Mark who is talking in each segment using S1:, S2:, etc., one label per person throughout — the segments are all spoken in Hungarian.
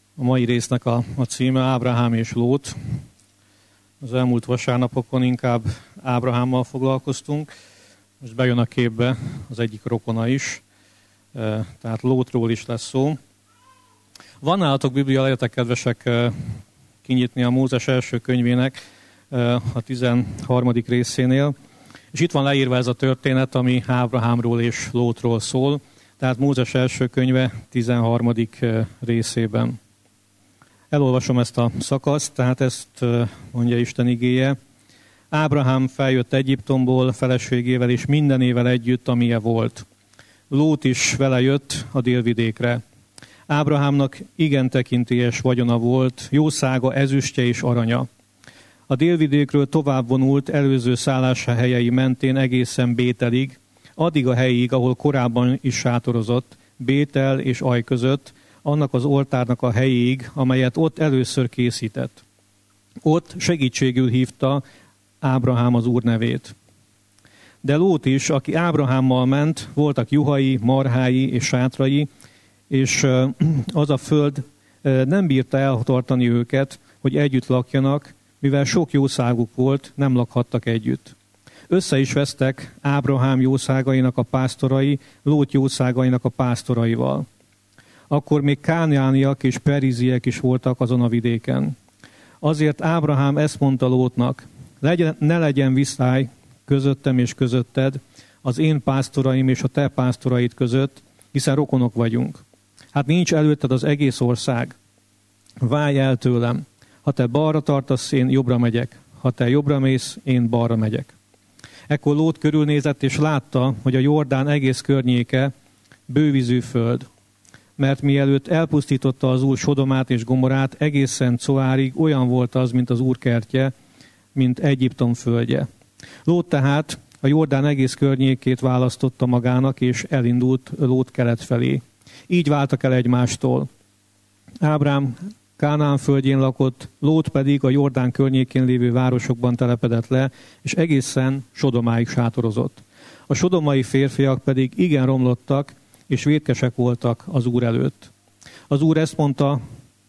S1: A mai résznek a címe Ábrahám és Lót. Az elmúlt vasárnapokon inkább Ábrahámmal foglalkoztunk. Most bejön a képbe az egyik rokona is, tehát Lótról is lesz szó. Van nálatok Biblia, legyetek kedvesek kinyitni a Mózes első könyvének a 13. részénél. És itt van leírva ez a történet, ami Ábrahámról és Lótról szól. Tehát Mózes első könyve 13. részében. Elolvasom ezt a szakaszt, tehát ezt mondja Isten igéje. Ábrahám feljött Egyiptomból feleségével és mindenével együtt, amilyen volt. Lót is vele jött a délvidékre. Ábrahámnak igen tekintélyes vagyona volt, jószága, ezüstje és aranya. A délvidékről tovább vonult előző szálláshelyei mentén egészen Bételig, addig a helyig, ahol korábban is sátorozott, Bétel és Aj között, annak az oltárnak a helyéig, amelyet ott először készített. Ott segítségül hívta Ábrahám az Úr nevét. De Lót is, aki Ábrahámmal ment, voltak juhai, marhái és sátrai, és az a föld nem bírta eltartani őket, hogy együtt lakjanak, mivel sok jószáguk volt, nem lakhattak együtt. Össze is vesztek Ábrahám jószágainak a pásztorai, Lót jószágainak a pásztoraival. Akkor még kánaániak és periziek is voltak azon a vidéken. Azért Ábrahám ezt mondta Lótnak, ne legyen viszály közöttem és közötted, az én pásztoraim és a te pásztoraid között, hiszen rokonok vagyunk. Hát nincs előtted az egész ország. Válj el tőlem. Ha te balra tartasz, én jobbra megyek. Ha te jobbra mész, én balra megyek. Ekkor Lót körülnézett, és látta, hogy a Jordán egész környéke bővízű föld. Mert mielőtt elpusztította az Úr Sodomát és Gomorát, egészen Coárig olyan volt az, mint az Úr kertje, mint Egyiptom földje. Lót tehát a Jordán egész környékét választotta magának, és elindult Lót kelet felé. Így váltak el egymástól. Ábrám Kánaán földjén lakott, Lót pedig a Jordán környékén lévő városokban telepedett le, és egészen Sodomáig sátorozott. A sodomai férfiak pedig igen romlottak, és vétkesek voltak az Úr előtt. Az Úr ezt mondta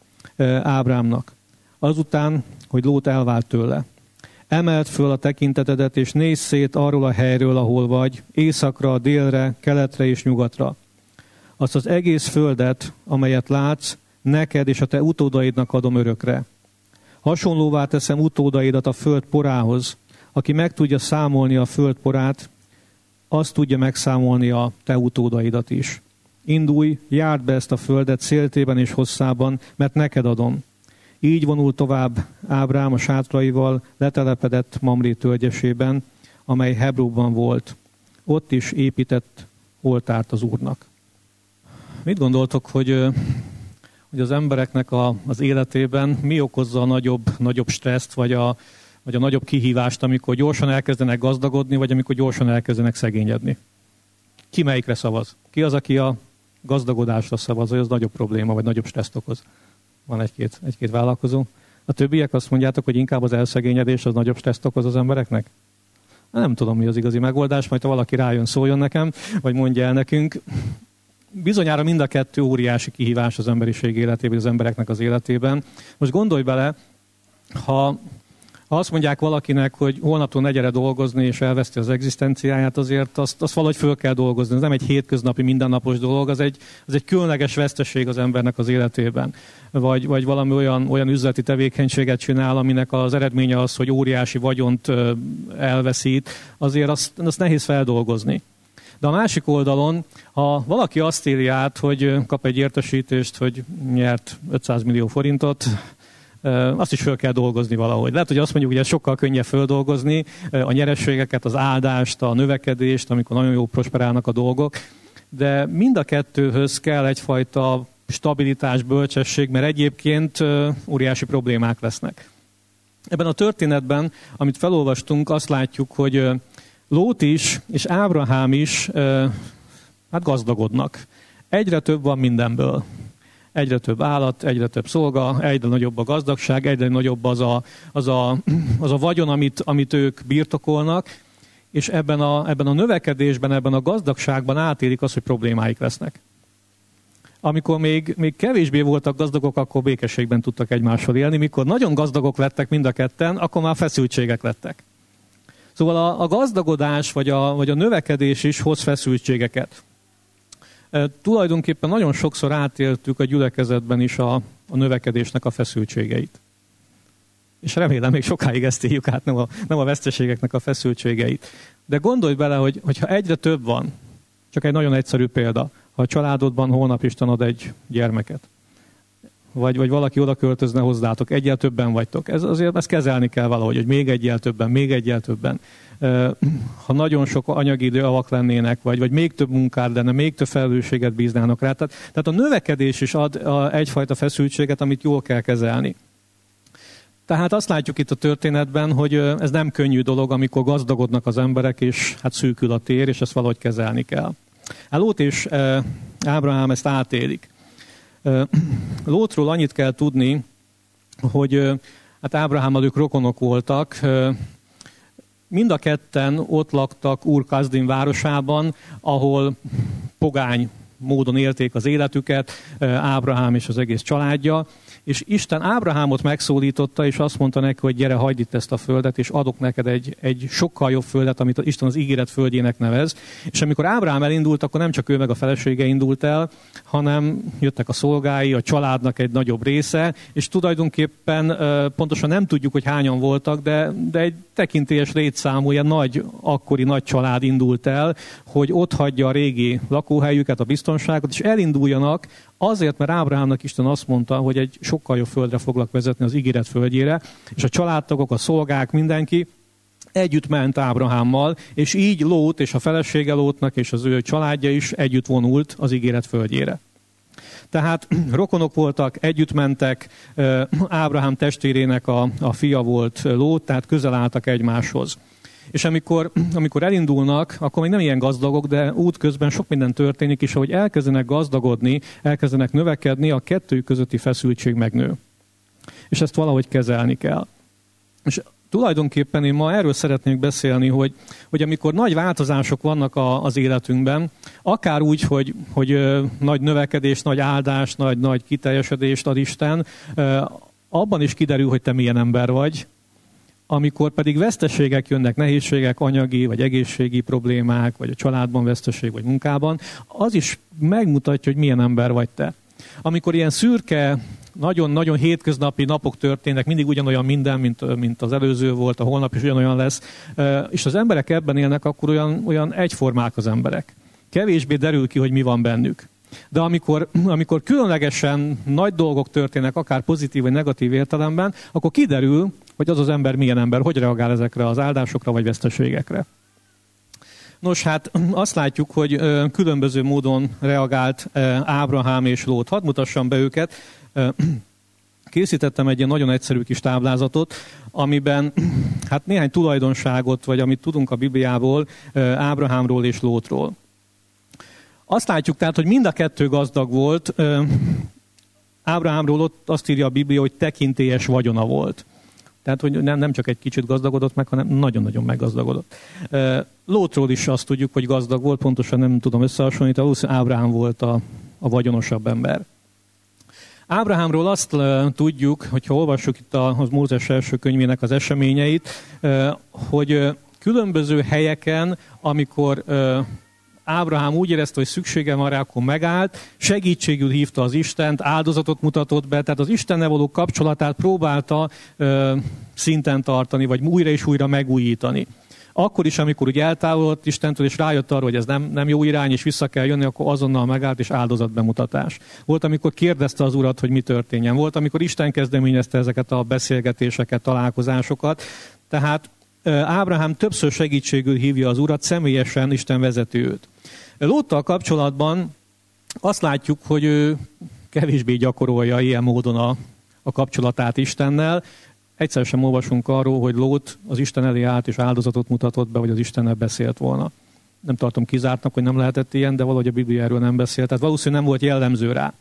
S1: Ábrámnak, azután, hogy Lót elvált tőle. Emeld föl a tekintetedet, és nézz szét arról a helyről, ahol vagy, északra, délre, keletre és nyugatra. Azt az egész földet, amelyet látsz, neked és a te utódaidnak adom örökre. Hasonlóvá teszem utódaidat a föld porához, aki meg tudja számolni a föld porát, azt tudja megszámolni a te utódaidat is. Indulj, járd be ezt a földet széltében és hosszában, mert neked adom. Így vonul tovább Ábrám a sátraival, letelepedett Mamré tölgyesében, amely Hebróban volt. Ott is épített oltárt az Úrnak. Mit gondoltok, hogy az embereknek az életében mi okozza a nagyobb stresszt, vagy a nagyobb kihívást, amikor gyorsan elkezdenek gazdagodni, vagy amikor gyorsan elkezdenek szegényedni? Ki melyikre szavaz? Ki az, aki a gazdagodásra szavaz, hogy az nagyobb probléma, vagy nagyobb stresszt okoz? Van egy-két vállalkozó. A többiek azt mondjátok, hogy inkább az elszegényedés az nagyobb stresszt okoz az embereknek? Nem tudom, mi az igazi megoldás, majd ha valaki rájön, szóljon nekem, vagy mondja el nekünk. Bizonyára mind a kettő óriási kihívás az emberiség életében, az embereknek az életében. Most gondolj bele, ha azt mondják valakinek, hogy holnaptól ne gyere dolgozni, és elveszti az egzisztenciáját, azért azt valahogy föl kell dolgozni. Ez nem egy hétköznapi, mindennapos dolog, az egy különleges veszteség az embernek az életében. Vagy valami olyan üzleti tevékenységet csinál, aminek az eredménye az, hogy óriási vagyont elveszít, azért azt nehéz feldolgozni. De a másik oldalon, ha valaki azt éli át, hogy kap egy értesítést, hogy nyert 500 millió forintot, azt is föl kell dolgozni valahogy. Lehet, hogy azt mondjuk, hogy ez sokkal könnyebb földolgozni, a nyerességeket, az áldást, a növekedést, amikor nagyon jó prosperálnak a dolgok, de mind a kettőhöz kell egyfajta stabilitás, bölcsesség, mert egyébként óriási problémák lesznek. Ebben a történetben, amit felolvastunk, azt látjuk, hogy Lót is és Ábrahám is gazdagodnak. Egyre több van mindenből. Egyre több állat, egyre több szolga, egyre nagyobb a gazdagság, egyre nagyobb az a vagyon, amit ők birtokolnak, és ebben a növekedésben, ebben a gazdagságban átélik azt, hogy problémáik lesznek. amikor még kevésbé voltak gazdagok, akkor békességben tudtak egymással élni. Mikor nagyon gazdagok lettek mind a ketten, akkor már feszültségek lettek. Szóval a gazdagodás vagy a növekedés is hoz feszültségeket. Tulajdonképpen nagyon sokszor átéltük a gyülekezetben is a növekedésnek a feszültségeit. És remélem, még sokáig ezt éljük át, nem a veszteségeknek a feszültségeit. De gondolj bele, hogyha egyre több van, csak egy nagyon egyszerű példa, ha a családodban holnap Isten ad egy gyermeket, vagy valaki oda költözne hozzátok, egyel többen vagytok. Azért ezt kezelni kell valahogy, hogy még egyel többen. Ha nagyon sok anyagi időavak lennének, vagy még több munkád lenne, még több felelősséget bíznának rá. Tehát a növekedés is ad egyfajta feszültséget, amit jól kell kezelni. Tehát azt látjuk itt a történetben, hogy ez nem könnyű dolog, amikor gazdagodnak az emberek, és hát szűkül a tér, és ezt valahogy kezelni kell. Lót és Ábrahám ezt átélik. Lótról annyit kell tudni, hogy hát Ábrahámmal ők rokonok voltak, mind a ketten ott laktak Ur-Kasdim városában, ahol pogány módon élték az életüket, Ábrahám és az egész családja, és Isten Ábrahámot megszólította, és azt mondta neki, hogy gyere, hagyd itt ezt a földet, és adok neked egy sokkal jobb földet, amit Isten az ígéret földjének nevez. És amikor Ábrahám elindult, akkor nem csak ő meg a felesége indult el, hanem jöttek a szolgái, a családnak egy nagyobb része, és tulajdonképpen pontosan nem tudjuk, hogy hányan voltak, de egy tekintélyes létszámú, ilyen akkori nagy család indult el, hogy ott hagyja a régi lakóhelyüket, a biztonságot, és elinduljanak azért, mert Ábrahámnak Isten azt mondta, hogy egy sokkal jobb földre foglak vezetni, az ígéret földjére, és a családtagok, a szolgák, mindenki együtt ment Ábrahámmal, és így Lót és a felesége Lótnak és az ő családja is együtt vonult az ígéret földjére. Tehát rokonok voltak, együtt mentek, Ábrahám testvérének a fia volt Lót, tehát közel álltak egymáshoz. És amikor elindulnak, akkor még nem ilyen gazdagok, de útközben sok minden történik, és ahogy elkezdenek gazdagodni, elkezdenek növekedni, a kettőjük közötti feszültség megnő. És ezt valahogy kezelni kell. És tulajdonképpen én ma erről szeretnék beszélni, hogy amikor nagy változások vannak az életünkben, akár úgy, hogy nagy növekedés, nagy áldás, nagy kiteljesedést ad Isten, abban is kiderül, hogy te milyen ember vagy. Amikor pedig veszteségek jönnek, nehézségek, anyagi vagy egészségi problémák, vagy a családban veszteség, vagy munkában, az is megmutatja, hogy milyen ember vagy te. Amikor ilyen szürke, nagyon-nagyon hétköznapi napok történnek, mindig ugyanolyan minden, mint az előző volt, a holnap is ugyanolyan lesz, és az emberek ebben élnek, akkor olyan egyformák az emberek. Kevésbé derül ki, hogy mi van bennük. De amikor különlegesen nagy dolgok történnek, akár pozitív vagy negatív értelemben, akkor kiderül, hogy az ember milyen ember, hogy reagál ezekre az áldásokra vagy veszteségekre. Nos, hát azt látjuk, hogy különböző módon reagált Ábrahám és Lót. Hadd mutassam be őket. Készítettem egy ilyen nagyon egyszerű kis táblázatot, amiben hát néhány tulajdonságot, vagy amit tudunk a Bibliából, Ábrahámról és Lótról. Azt látjuk tehát, hogy mind a kettő gazdag volt. Ábrahámról ott azt írja a Biblia, hogy tekintélyes vagyona volt. Tehát, hogy nem csak egy kicsit gazdagodott meg, hanem nagyon-nagyon meggazdagodott. Lótról is azt tudjuk, hogy gazdag volt, pontosan nem tudom összehasonlítani, valószínűleg Ábrahám volt a vagyonosabb ember. Ábrahámról azt tudjuk, hogyha olvassuk itt a Mózes első könyvének az eseményeit, hogy különböző helyeken, amikor Ábrahám úgy érezte, hogy szüksége van rá, akkor megállt, segítségül hívta az Istent, áldozatot mutatott be, tehát az Istennel való kapcsolatát próbálta szinten tartani, vagy újra és újra megújítani. Akkor is, amikor úgy eltávolodott Istentől, és rájött arra, hogy ez nem jó irány, és vissza kell jönni, akkor azonnal megállt, és áldozatbemutatás. Volt, amikor kérdezte az Urat, hogy mi történjen. Volt, amikor Isten kezdeményezte ezeket a beszélgetéseket, találkozásokat. Tehát Ábrahám többször segítségül hívja az Urat, személyesen Isten vezeti őt. Lóttal kapcsolatban azt látjuk, hogy ő kevésbé gyakorolja ilyen módon a kapcsolatát Istennel. Egyszer sem olvasunk arról, hogy Lót az Isten elé állt és áldozatot mutatott be, vagy az Istennel beszélt volna. Nem tartom kizártnak, hogy nem lehetett ilyen, de valahogy a Biblia erről nem beszélt. Tehát valószínűleg nem volt jellemző rá.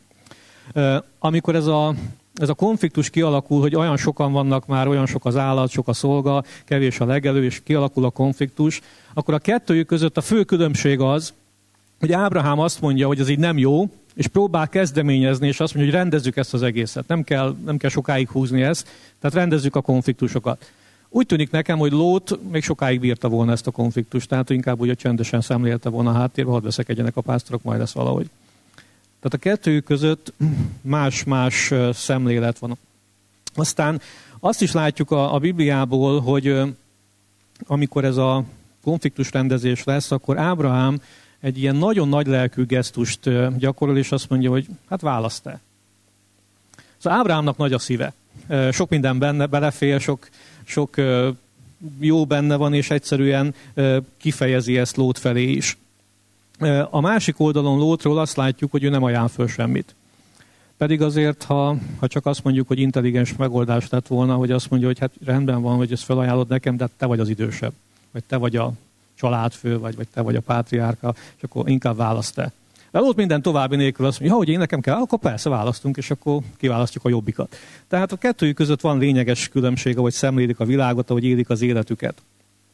S1: Amikor ez a konfliktus kialakul, hogy olyan sokan vannak már, olyan sok az állat, sok a szolga, kevés a legelő, és kialakul a konfliktus, akkor a kettőjük között a fő különbség az, hogy Ábrahám azt mondja, hogy ez így nem jó, és próbál kezdeményezni, és azt mondja, hogy rendezzük ezt az egészet. Nem kell sokáig húzni ezt, tehát rendezzük a konfliktusokat. Úgy tűnik nekem, hogy Lót még sokáig bírta volna ezt a konfliktust, tehát inkább úgy csendesen szemlélte volna a háttérbe, hadd veszekedjenek a pásztorok, majd lesz valahogy. Tehát a kettőjük között más-más szemlélet van. Aztán azt is látjuk a Bibliából, hogy amikor ez a konfliktus rendezés lesz, akkor Ábrahám egy ilyen nagyon nagy lelkű gesztust gyakorol, és azt mondja, hogy hát választ te. Szóval Ábrahámnak nagy a szíve. Sok minden benne belefér, sok jó benne van, és egyszerűen kifejezi ezt Lót felé is. A másik oldalon Lótról azt látjuk, hogy ő nem ajánl föl semmit. Pedig azért, ha csak azt mondjuk, hogy intelligens megoldás lett volna, hogy azt mondja, hogy hát rendben van, hogy ezt felajánlod nekem, de te vagy az idősebb, vagy te vagy a családfő, vagy te vagy a pátriárka, és akkor inkább választ te. De Lót minden további nélkül azt mondja, hogy én nekem kell, akkor persze választunk, és akkor kiválasztjuk a jobbikat. Tehát a kettőjük között van lényeges különbség, ahogy szemlélik a világot, ahogy élik az életüket.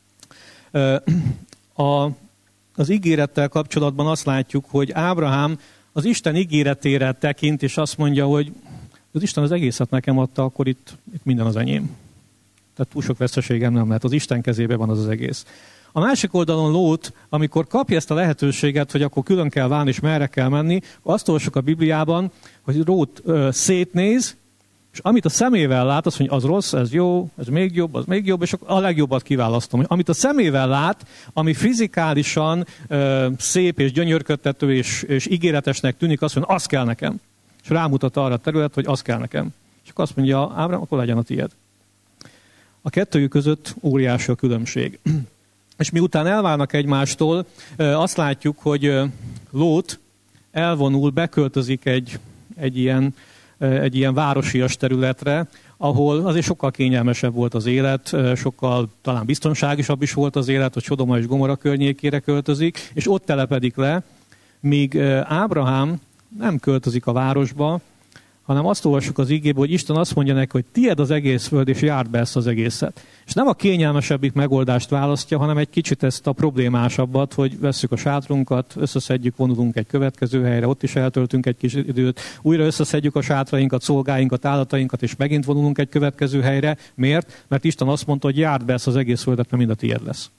S1: Az ígérettel kapcsolatban azt látjuk, hogy Ábrahám az Isten ígéretére tekint, és azt mondja, hogy az Isten az egészet nekem adta, akkor itt minden az enyém. Tehát túl sok veszteségem nem lehet, az Isten kezében van az egész. A másik oldalon Lót, amikor kapja ezt a lehetőséget, hogy akkor külön kell válni, és merre kell menni, azt olvassuk a Bibliában, hogy Lót szétnéz, és amit a szemével lát, azt mondja, az rossz, ez jó, ez még jobb, és a legjobbat kiválasztom. Amit a szemével lát, ami fizikálisan szép és gyönyörködtető és ígéretesnek tűnik, azt mondja, az kell nekem. És rámutat arra a terület, hogy az kell nekem. És akkor azt mondja, Ábrahám, akkor legyen a tiéd. A kettőjük között óriási a különbség. És miután elválnak egymástól, azt látjuk, hogy Lót elvonul, beköltözik egy ilyen városias területre, ahol azért sokkal kényelmesebb volt az élet, sokkal talán biztonságosabb is volt az élet, hogy Sodoma és Gomorra környékére költözik, és ott telepedik le, míg Ábrahám nem költözik a városba, hanem azt olvassuk az igéből, hogy Isten azt mondja neki, hogy tied az egész föld, és járd be ezt az egészet. És nem a kényelmesebbik megoldást választja, hanem egy kicsit ezt a problémásabbat, hogy vesszük a sátrunkat, összeszedjük, vonulunk egy következő helyre, ott is eltöltünk egy kis időt, újra összeszedjük a sátrainkat, szolgáinkat, állatainkat, és megint vonulunk egy következő helyre. Miért? Mert Isten azt mondta, hogy járd be ezt az egész földet, mert mind a tiéd lesz.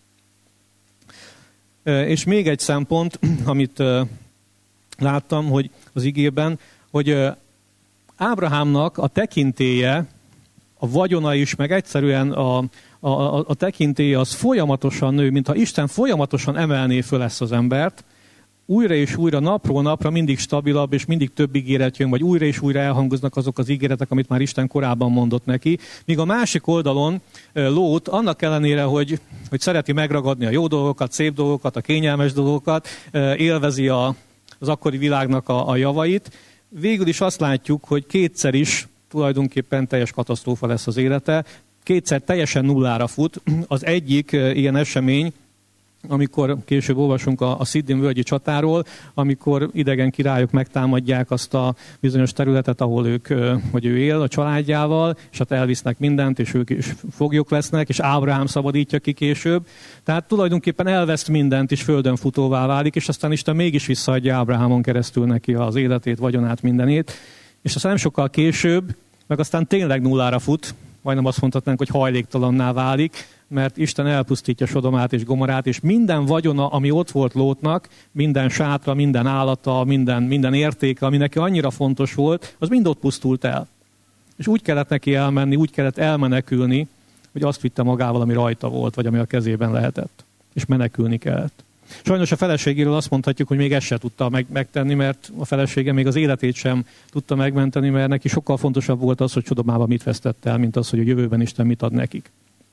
S1: És még egy szempont, amit láttam, hogy az igében, hogy Ábrahámnak a tekintélye, a vagyona is, meg egyszerűen a tekintélye az folyamatosan nő, mintha Isten folyamatosan emelné föl ezt az embert, újra és újra, napról napra mindig stabilabb, és mindig több ígéret jön, vagy újra és újra elhangoznak azok az ígéretek, amit már Isten korábban mondott neki. Míg a másik oldalon Lót, annak ellenére, hogy szereti megragadni a jó dolgokat, szép dolgokat, a kényelmes dolgokat, élvezi az akkori világnak a javait, végül is azt látjuk, hogy kétszer is tulajdonképpen teljes katasztrófa lesz az élete. Kétszer teljesen nullára fut. Az egyik ilyen esemény, amikor később olvasunk a Sziddim völgyi csatáról, amikor idegen királyok megtámadják azt a bizonyos területet, ahol ő él a családjával, és hát elvisznek mindent, és ők is foglyok lesznek, és Ábrahám szabadítja ki később. Tehát tulajdonképpen elveszt mindent, és földön futóvá válik, és aztán Isten mégis visszaadja Ábrahámon keresztül neki az életét, vagyonát, mindenét. És aztán nem sokkal később, meg aztán tényleg nullára fut, majdnem azt mondhatnánk, hogy hajléktalanná válik, mert Isten elpusztítja Sodomát és Gomorrát, és minden vagyona, ami ott volt Lótnak, minden sátra, minden állata, minden értéke, ami neki annyira fontos volt, az mind ott pusztult el. És úgy kellett neki elmenni, úgy kellett elmenekülni, hogy azt vitte magával, ami rajta volt, vagy ami a kezében lehetett. És menekülni kellett. Sajnos a feleségéről azt mondhatjuk, hogy még ezt se tudta megtenni, mert a felesége még az életét sem tudta megmenteni, mert neki sokkal fontosabb volt az, hogy Sodomában mit vesztett el, mint az, hogy a jövőben Isten mit ad nekik.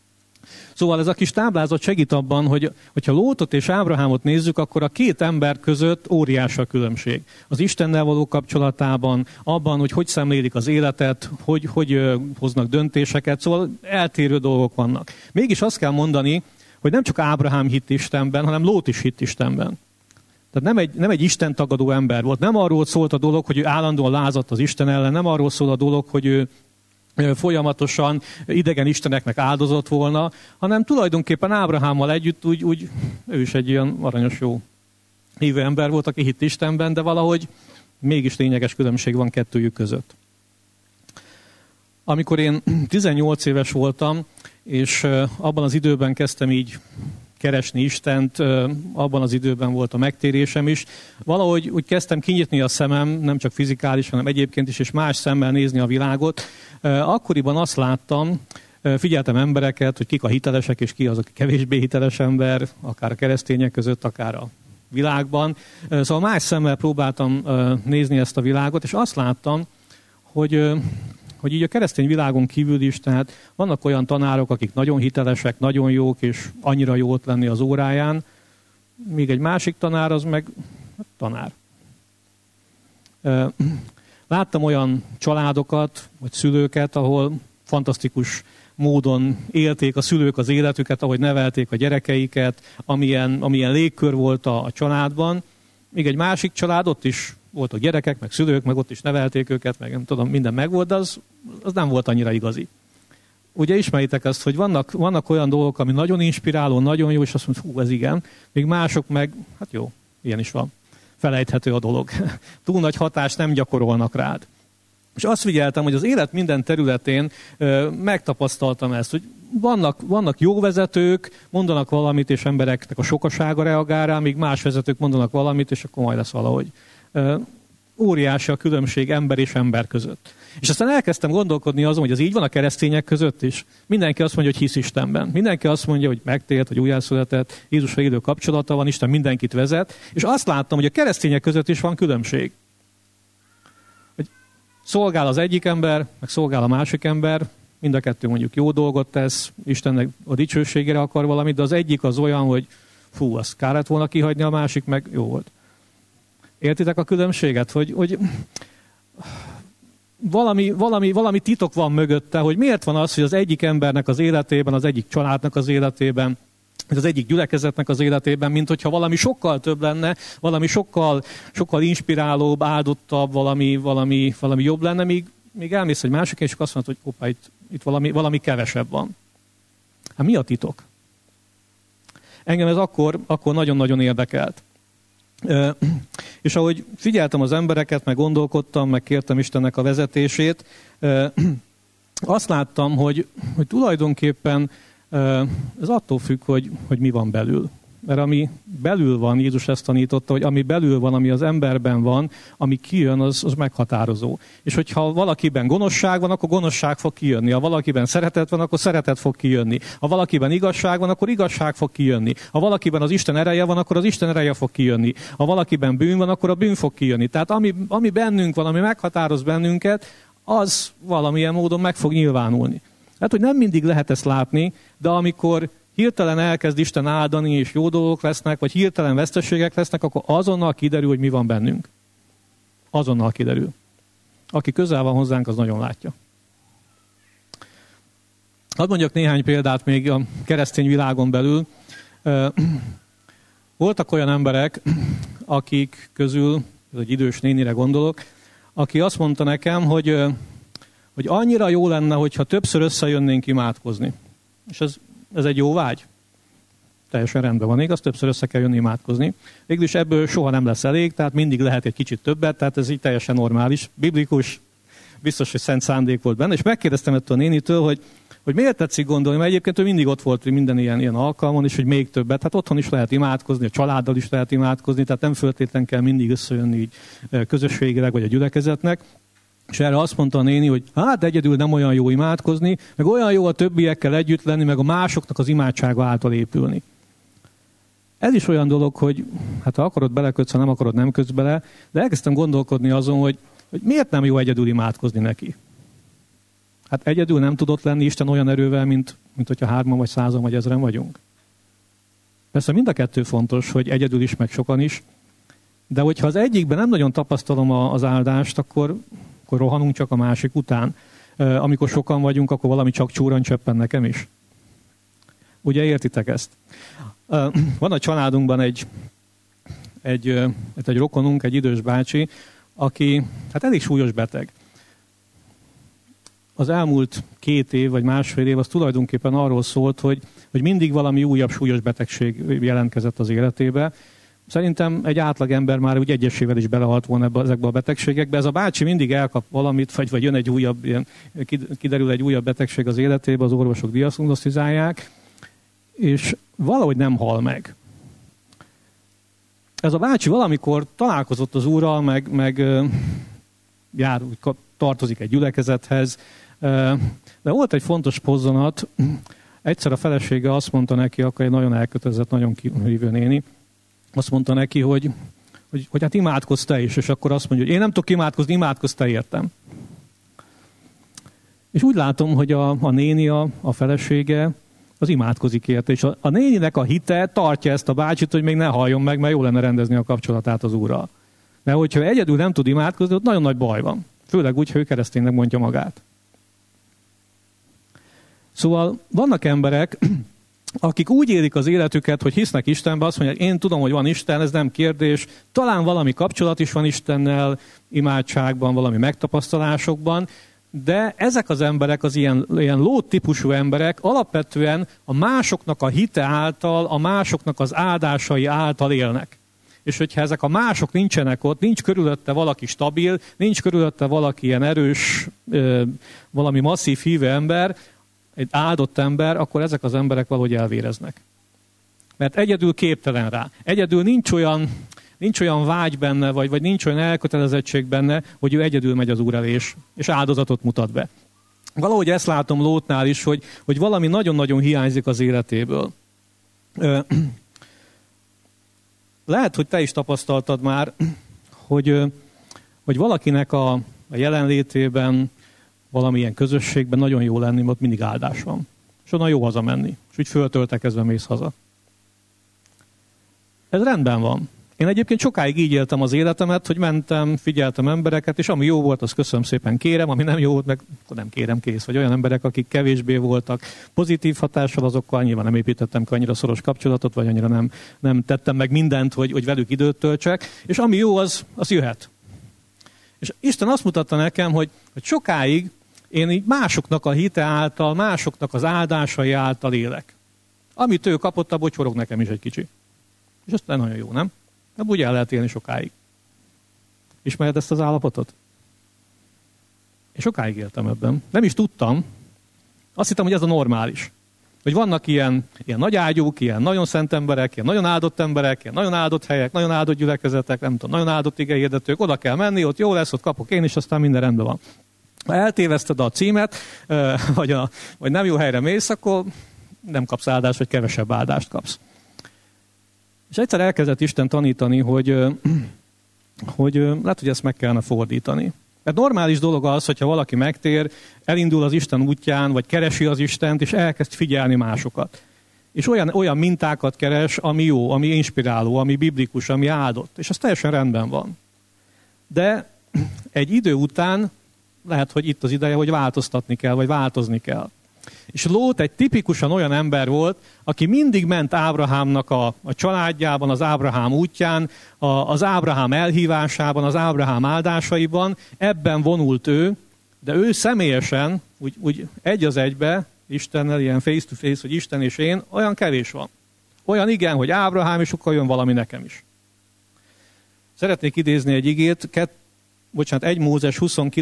S1: Szóval ez a kis táblázat segít abban, hogyha Lótot és Ábrahámot nézzük, akkor a két ember között óriási a különbség. Az Istennel való kapcsolatában, abban, hogy szemlélik az életet, hogy hoznak döntéseket, szóval eltérő dolgok vannak. Mégis azt kell mondani, hogy nem csak Ábrahám hitt Istenben, hanem Lót is hitt Istenben. Tehát nem egy Isten tagadó ember volt. Nem arról szólt a dolog, hogy ő állandóan lázadt az Isten ellen, nem arról szól a dolog, hogy ő folyamatosan idegen isteneknek áldozott volna, hanem tulajdonképpen Ábrahámmal együtt úgy ő is egy ilyen aranyos jó hívő ember volt, aki hitt Istenben, de valahogy mégis lényeges különbség van kettőjük között. Amikor én 18 éves voltam, és abban az időben kezdtem így keresni Istent, abban az időben volt a megtérésem is. Valahogy úgy kezdtem kinyitni a szemem, nem csak fizikális, hanem egyébként is, és más szemmel nézni a világot. Akkoriban azt láttam, figyeltem embereket, hogy kik a hitelesek, és ki az a kevésbé hiteles ember, akár a keresztények között, akár a világban. Szóval más szemmel próbáltam nézni ezt a világot, és azt láttam, hogy így a keresztény világon kívül is, tehát vannak olyan tanárok, akik nagyon hitelesek, nagyon jók, és annyira jó ott lenni az óráján, míg egy másik tanár az meg tanár. Láttam olyan családokat, vagy szülőket, ahol fantasztikus módon élték a szülők az életüket, ahogy nevelték a gyerekeiket, amilyen légkör volt a családban, míg egy másik család, ott is voltak gyerekek, meg szülők, meg ott is nevelték őket, meg nem tudom, minden megvolt, de az nem volt annyira igazi. Ugye ismeritek azt, hogy vannak olyan dolgok, ami nagyon inspiráló, nagyon jó, és azt mondod, hú, ez igen, még mások meg, hát jó, ilyen is van. Felejthető a dolog. Túl nagy hatást nem gyakorolnak rád. És azt figyeltem, hogy az élet minden területén megtapasztaltam ezt, hogy vannak jó vezetők, mondanak valamit, és embereknek a sokasága reagál rá, míg más vezetők mondanak valamit, és akkor majd lesz valahogy. Óriási a különbség ember és ember között. És aztán elkezdtem gondolkodni azon, hogy ez így van a keresztények között is. Mindenki azt mondja, hogy hisz Istenben. Mindenki azt mondja, hogy megtért, hogy újjászületett, Jézusra élő kapcsolata van, Isten mindenkit vezet. És azt láttam, hogy a keresztények között is van különbség. Hogy szolgál az egyik ember, meg szolgál a másik ember, mind a kettő mondjuk jó dolgot tesz, Istennek a dicsőségére akar valamit, de az egyik az olyan, hogy fú, azt kár lett volna kihagyni, a másik meg jó volt. Értitek a különbséget? Hogy valami titok van mögötte, hogy miért van az, hogy az egyik embernek az életében, az egyik családnak az életében, az egyik gyülekezetnek az életében, mint hogyha valami sokkal több lenne, valami sokkal inspirálóbb, áldottabb, valami jobb lenne, még elmész egy másik, és azt mondod, hogy hoppá, itt valami kevesebb van. Hát mi a titok? Engem ez akkor nagyon-nagyon érdekelt. És ahogy figyeltem az embereket, meg gondolkodtam, meg kértem Istennek a vezetését, azt láttam, hogy tulajdonképpen ez attól függ, hogy mi van belül. Mert ami belül van, Jézus ezt tanította, hogy ami belül van, ami az emberben van, ami kijön, az meghatározó. És hogyha valakiben gonoszság van, akkor gonoszság fog kijönni. Ha valakiben szeretet van, akkor szeretet fog kijönni. Ha valakiben igazság van, akkor igazság fog kijönni. Ha valakiben az Isten ereje van, akkor az Isten ereje fog kijönni. Ha valakiben bűn van, akkor a bűn fog kijönni. Tehát ami bennünk van, ami meghatároz bennünket, az valamilyen módon meg fog nyilvánulni. Hát, hogy nem mindig lehet ezt látni, de amikor hirtelen elkezd Isten áldani, és jó dolgok lesznek, vagy hirtelen veszteségek lesznek, akkor azonnal kiderül, hogy mi van bennünk. Azonnal kiderül. Aki közel van hozzánk, az nagyon látja. Hadd mondjak néhány példát még a keresztény világon belül. Voltak olyan emberek, akik közül, ez egy idős nénire gondolok, aki azt mondta nekem, hogy annyira jó lenne, hogyha többször összejönnénk imádkozni. És ez egy jó vágy. Teljesen rendben van, igaz, többször össze kell jönni imádkozni. Végülis ebből soha nem lesz elég, tehát mindig lehet egy kicsit többet, tehát ez így teljesen normális, biblikus, biztos, hogy szent szándék volt benne. És megkérdeztem ettől a nénitől, hogy miért tetszik gondolni, mert egyébként ő mindig ott volt minden ilyen alkalmon, és hogy még többet. Hát otthon is lehet imádkozni, a családdal is lehet imádkozni, tehát nem feltétlenül kell mindig összejönni így közösségileg vagy a gyülekezetnek. És erre azt mondta a néni, hogy hát egyedül nem olyan jó imádkozni, meg olyan jó a többiekkel együtt lenni, meg a másoknak az imádsága által épülni. Ez is olyan dolog, hogy hát ha akarod belekötsz, ha nem akarod nem kötsz bele, de elkezdtem gondolkodni azon, hogy miért nem jó egyedül imádkozni neki. Hát egyedül nem tudott lenni Isten olyan erővel, mint hogyha 3-an vagy 100-an vagy 1000-en vagyunk. Persze mind a kettő fontos, hogy egyedül is, meg sokan is, de hogyha az egyikben nem nagyon tapasztalom az áldást, akkor rohanunk csak a másik után. Amikor sokan vagyunk, akkor valami csak csúran csöppen nekem is. Ugye értitek ezt? Van a családunkban egy rokonunk, egy idős bácsi, aki hát elég súlyos beteg. Az elmúlt 2 év vagy másfél év az tulajdonképpen arról szólt, hogy mindig valami újabb súlyos betegség jelentkezett az életébe. Szerintem egy átlagember már úgy egyesével is belehalt volna ezekbe a betegségekbe. Ez a bácsi mindig elkap valamit, vagy jön egy újabb, kiderül egy újabb betegség az életébe, az orvosok diagnosztizálják, és valahogy nem hal meg. Ez a bácsi valamikor találkozott az Úrral, meg jár, tartozik egy gyülekezethez, de volt egy fontos pozzanat. Egyszer a felesége azt mondta neki, akkor egy nagyon elkötelezett, nagyon hívő néni, azt mondta neki, hogy hát imádkozz te is, és akkor azt mondja, hogy én nem tudok imádkozni, imádkozz te értem. És úgy látom, hogy a néni, a felesége, az imádkozik érte, és a néninek a hite tartja ezt a bácsit, hogy még ne halljon meg, mert jó lenne rendezni a kapcsolatát az Úrral. Mert hogyha egyedül nem tud imádkozni, ott nagyon nagy baj van. Főleg úgy, hogy ő kereszténynek mondja magát. Szóval vannak emberek, akik úgy élik az életüket, hogy hisznek Istenbe, azt mondják, én tudom, hogy van Isten, ez nem kérdés, talán valami kapcsolat is van Istennel, imádságban, valami megtapasztalásokban, de ezek az emberek, az ilyen Lót típusú emberek alapvetően a másoknak a hite által, a másoknak az áldásai által élnek. És hogyha ezek a mások nincsenek ott, nincs körülötte valaki stabil, nincs körülötte valaki ilyen erős, valami masszív hívő ember, egy áldott ember, akkor ezek az emberek valahogy elvéreznek. Mert egyedül képtelen rá. Egyedül nincs olyan vágy benne, vagy nincs olyan elkötelezettség benne, hogy ő egyedül megy az Úr elé, és áldozatot mutat be. Valahogy ezt látom Lótnál is, hogy valami nagyon-nagyon hiányzik az életéből. Lehet, hogy te is tapasztaltad már, hogy valakinek a jelenlétében, valamilyen közösségben nagyon jó lenni, ott mindig áldás van. És onnan jó hazamenni. És úgy föltöltekezve mész haza. Ez rendben van. Én egyébként sokáig így éltem az életemet, hogy mentem, figyeltem embereket, és ami jó volt, azt köszönöm szépen kérem, ami nem jó volt, meg nem kérem, kész. Vagy olyan emberek, akik kevésbé voltak pozitív hatással, azokkal nyilván nem építettem ki annyira szoros kapcsolatot, vagy annyira nem tettem meg mindent, hogy velük időt töltsek. És ami jó, az jöhet. És Isten azt mutatta nekem, hogy sokáig én így másoknak a hite által, másoknak az áldásai által élek. Amit ő kapott, abból csorog nekem is egy kicsi. És ez nagyon jó, nem? Nem úgy el lehet élni sokáig. Ismered ezt az állapotot? Én sokáig éltem ebben. Nem is tudtam. Azt hittem, hogy ez a normális. Hogy vannak ilyen nagy ágyúk, ilyen nagyon szent emberek, ilyen nagyon áldott emberek, ilyen nagyon áldott helyek, nagyon áldott gyülekezetek, nem tudom, nagyon áldott igehirdetők, oda kell menni, ott jó lesz, ott kapok én is, aztán minden rendben van. Ha eltéveszted a címet, vagy nem jó helyre mész, akkor nem kapsz áldást, vagy kevesebb áldást kapsz. És egyszer elkezdett Isten tanítani, hogy lehet, hogy ezt meg kellene fordítani. Mert normális dolog az, hogyha valaki megtér, elindul az Isten útján, vagy keresi az Istent, és elkezd figyelni másokat. És olyan mintákat keres, ami jó, ami inspiráló, ami biblikus, ami áldott. És ez teljesen rendben van. De egy idő után lehet, hogy itt az ideje, hogy változtatni kell, vagy változni kell. És Lót egy tipikusan olyan ember volt, aki mindig ment Ábrahámnak a családjában, az Ábrahám útján, az Ábrahám elhívásában, az Ábrahám áldásaiban, ebben vonult ő, de ő személyesen, úgy egy az egybe, Istennel, ilyen face to face, hogy Isten és én, olyan kevés van. Olyan igen, hogy Ábrahám, és akkor jön valami nekem is. Szeretnék idézni egy igét, 1 Mózes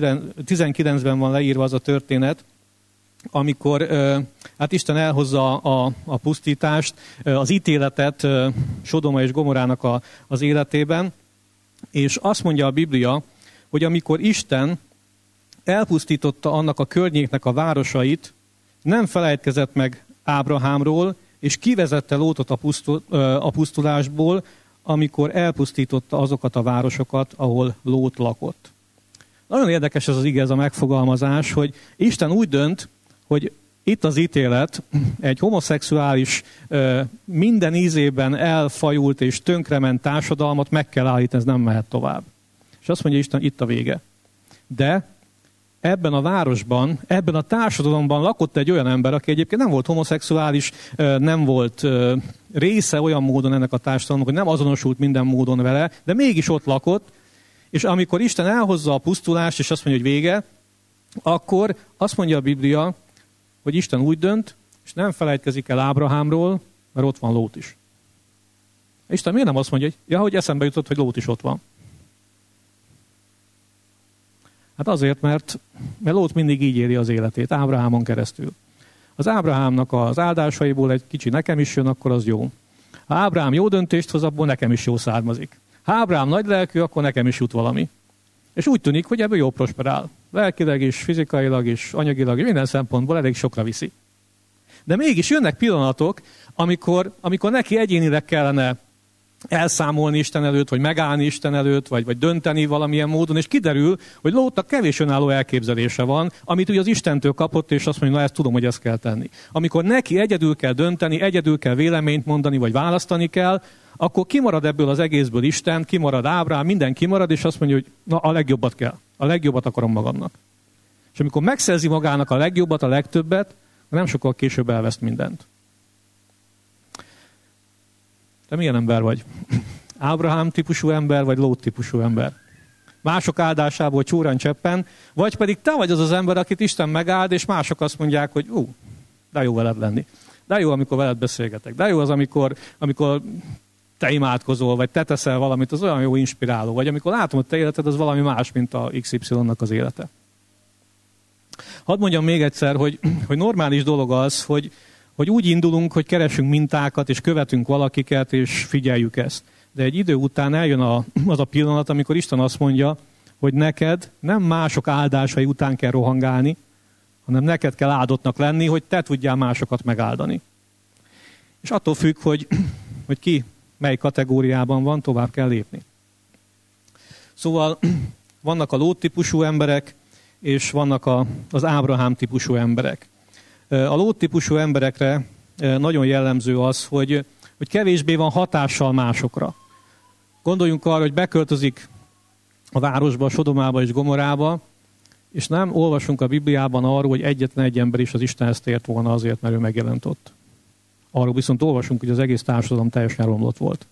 S1: 19-ben van leírva az a történet, amikor hát Isten elhozza a pusztítást, az ítéletet Sodoma és Gomorának az életében, és azt mondja a Biblia, hogy amikor Isten elpusztította annak a környéknek a városait, nem felejtkezett meg Ábrahámról, és kivezette Lótot a pusztulásból, amikor elpusztította azokat a városokat, ahol Lót lakott. Nagyon érdekes ez az ige, ez a megfogalmazás, hogy Isten úgy dönt, hogy itt az ítélet, egy homoszexuális, minden ízében elfajult és tönkrement társadalmat meg kell állítani, ez nem mehet tovább. És azt mondja Isten, itt a vége. De ebben a városban, ebben a társadalomban lakott egy olyan ember, aki egyébként nem volt homoszexuális, nem volt része olyan módon ennek a társadalomnak, hogy nem azonosult minden módon vele, de mégis ott lakott, és amikor Isten elhozza a pusztulást, és azt mondja, hogy vége, akkor azt mondja a Biblia, hogy Isten úgy dönt, és nem felejtkezik el Ábrahámról, mert ott van Lót is. Isten miért nem azt mondja, hogy eszembe jutott, hogy Lót is ott van? Hát azért, mert Lót mindig így éli az életét, Ábrahámon keresztül. Az Ábrahámnak az áldásaiból egy kicsi nekem is jön, akkor az jó. Ha Ábrahám jó döntést hoz, abból nekem is jó származik. Ha Ábrahám nagy lelkű, akkor nekem is jut valami. És úgy tűnik, hogy ebből jó prosperál. Lelkileg is, fizikailag is, anyagilag is, minden szempontból elég sokra viszi. De mégis jönnek pillanatok, amikor neki egyénileg kellene elszámolni Isten előtt, vagy megállni Isten előtt, vagy dönteni valamilyen módon, és kiderül, hogy Lótnak kevés önálló elképzelése van, amit ugye az Istentől kapott, és azt mondja, na ezt tudom, hogy ezt kell tenni. Amikor neki egyedül kell dönteni, egyedül kell véleményt mondani, vagy választani kell, akkor kimarad ebből az egészből Isten, kimarad Ábrahám, minden kimarad, és azt mondja, hogy na a legjobbat kell, a legjobbat akarom magamnak. És amikor megszerzi magának a legjobbat, a legtöbbet, nem sokkal később elveszt mindent. Te milyen ember vagy? Ábrahám típusú ember, vagy Lót típusú ember? Mások áldásából csúran cseppen, vagy pedig te vagy az az ember, akit Isten megáld, és mások azt mondják, hogy de jó veled lenni. De jó, amikor veled beszélgetek. De jó az, amikor te imádkozol, vagy te teszel valamit, az olyan jó inspiráló. Vagy amikor látom, hogy te életed, az valami más, mint a XY-nak az élete. Hadd mondjam még egyszer, hogy normális dolog az, hogy úgy indulunk, hogy keresünk mintákat, és követünk valakiket, és figyeljük ezt. De egy idő után eljön az a pillanat, amikor Isten azt mondja, hogy neked nem mások áldásai után kell rohangálni, hanem neked kell áldottnak lenni, hogy te tudjál másokat megáldani. És attól függ, hogy ki mely kategóriában van, tovább kell lépni. Szóval vannak a Lót típusú emberek, és vannak az Ábrahám típusú emberek. A Lót típusú emberekre nagyon jellemző az, hogy kevésbé van hatással másokra. Gondoljunk arra, hogy beköltözik a városba, Sodomába és Gomorába, és nem olvasunk a Bibliában arról, hogy egyetlen egy ember is az Istenhez tért volna azért, mert ő megjelent ott. Arról viszont olvasunk, hogy az egész társadalom teljesen romlott volt.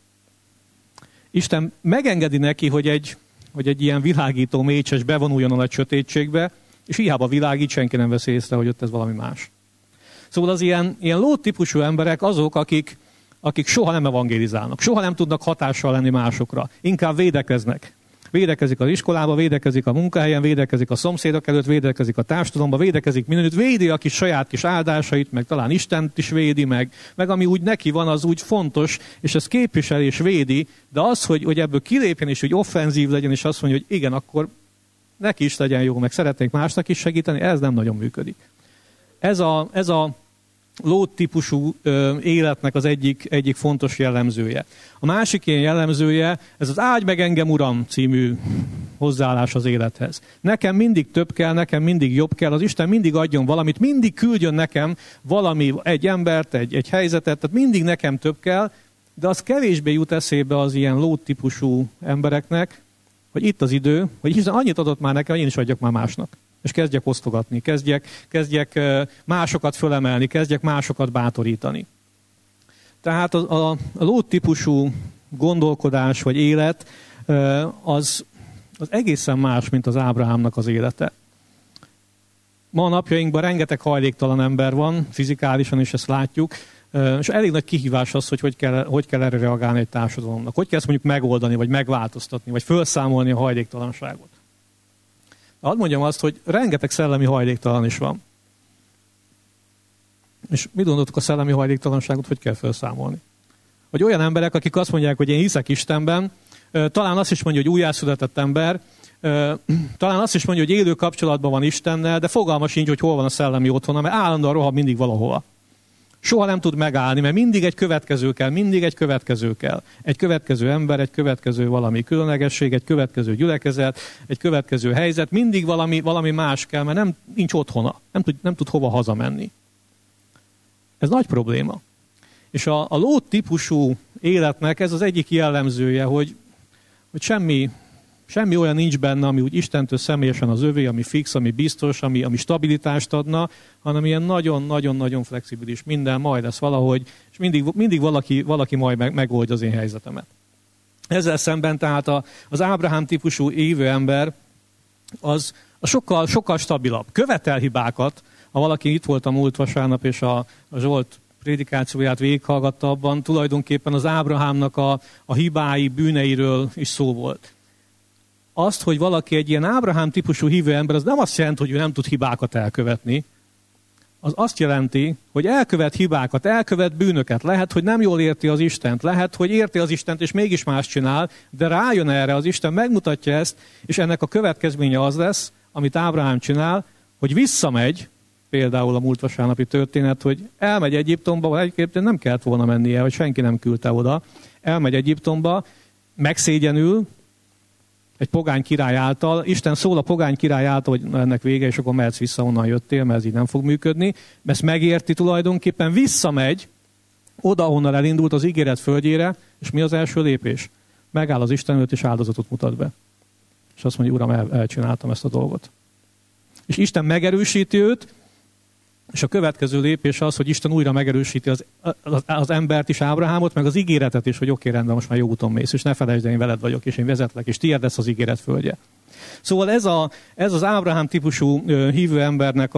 S1: Isten megengedi neki, hogy egy ilyen világító mécses bevonuljon a nagy sötétségbe, és hiába világít, senki nem veszi észre, hogy ott ez valami más. Szóval az ilyen Lót típusú emberek azok, akik soha nem evangélizálnak, soha nem tudnak hatással lenni másokra, inkább védekeznek. Védekezik az iskolába, védekezik a munkahelyen, védekezik a szomszédok előtt, védekezik a társadalomba, védekezik mindenütt, védi a kis saját kis áldásait, meg talán Istent is védi, meg ami úgy neki van, az úgy fontos, és ez képvisel és védi, de az, hogy ebből kilépjen és hogy offenzív legyen, és azt mondja, hogy igen, akkor neki is legyen jó, meg szeretnék másnak is segíteni, ez nem nagyon működik. Ez a Lót típusú életnek az egyik fontos jellemzője. A másik ilyen jellemzője, ez az áldj meg engem, Uram című hozzáállás az élethez. Nekem mindig több kell, nekem mindig jobb kell, az Isten mindig adjon valamit, mindig küldjön nekem valami, egy embert, egy helyzetet, tehát mindig nekem több kell, de az kevésbé jut eszébe az ilyen Lót típusú embereknek, hogy itt az idő, hogy Isten annyit adott már nekem, hogy én is adjak már másnak. És kezdjek osztogatni, kezdjek másokat fölemelni, kezdjek másokat bátorítani. Tehát a Lót típusú gondolkodás vagy élet az egészen más, mint az Ábrahámnak az élete. Ma a napjainkban rengeteg hajléktalan ember van, fizikálisan is ezt látjuk, és elég nagy kihívás az, hogy kell erre reagálni egy társadalomnak. Hogy kell ezt mondjuk megoldani, vagy megváltoztatni, vagy felszámolni a hajléktalanságot. Hadd mondjam azt, hogy rengeteg szellemi hajléktalan is van. És mit gondoltuk a szellemi hajléktalanságot, hogy kell felszámolni? Hogy olyan emberek, akik azt mondják, hogy én hiszek Istenben, talán azt is mondja, hogy újjászületett ember, talán azt is mondja, hogy élő kapcsolatban van Istennel, de fogalma sincs, hogy hol van a szellemi otthona, mert állandóan rohad mindig valahova. Soha nem tud megállni, mert mindig egy következő kell, mindig egy következő kell. Egy következő ember, egy következő valami különlegesség, egy következő gyülekezet, egy következő helyzet, mindig valami más kell, mert nincs otthona, nem tud hova hazamenni. Ez nagy probléma. És a Lót típusú életnek ez az egyik jellemzője, hogy semmi olyan nincs benne, ami úgy Istentől személyesen az övé, ami fix, ami biztos, ami stabilitást adna, hanem ilyen nagyon-nagyon-nagyon flexibilis. Minden majd lesz valahogy, és mindig valaki majd megoldja az én helyzetemet. Ezzel szemben tehát az Ábrahám típusú évő ember az sokkal stabilabb. Követel hibákat. Ha valaki itt volt a múlt vasárnap, és a Zsolt prédikációját végighallgatta, abban tulajdonképpen az Ábrahámnak a hibái, bűneiről is szó volt. Azt, hogy valaki egy ilyen Ábrahám típusú hívő ember, az nem azt jelenti, hogy ő nem tud hibákat elkövetni. Az azt jelenti, hogy elkövet hibákat, elkövet bűnöket. Lehet, hogy nem jól érti az Istent, lehet, hogy érti az Istent, és mégis más csinál, de rájön erre, az Isten megmutatja ezt, és ennek a következménye az lesz, amit Ábrahám csinál, hogy visszamegy, például a múlt vasárnapi történet, hogy elmegy Egyiptomba, vagy egyébként nem kellett volna mennie, vagy senki nem küldte oda, elmegy Egyiptomba, megszégyenül, egy pogány király által, Isten szól a pogány király által, hogy ennek vége, és akkor mehetsz vissza, onnan jöttél, mert ez így nem fog működni. Ezt megérti tulajdonképpen, visszamegy oda, ahonnan elindult, az ígéret földjére, és mi az első lépés? Megáll az Isten előtt, és áldozatot mutat be. És azt mondja, Uram, elcsináltam ezt a dolgot. És Isten megerősíti őt, és a következő lépés az, hogy Isten újra megerősíti az embert is, Ábrahámot, meg az ígéretet is, hogy oké, rendben, most már jó úton mész, és ne felejtsd, én veled vagyok, és én vezetlek, és tiéd lesz az ígéret földje. Szóval ez az Ábrahám típusú hívő embernek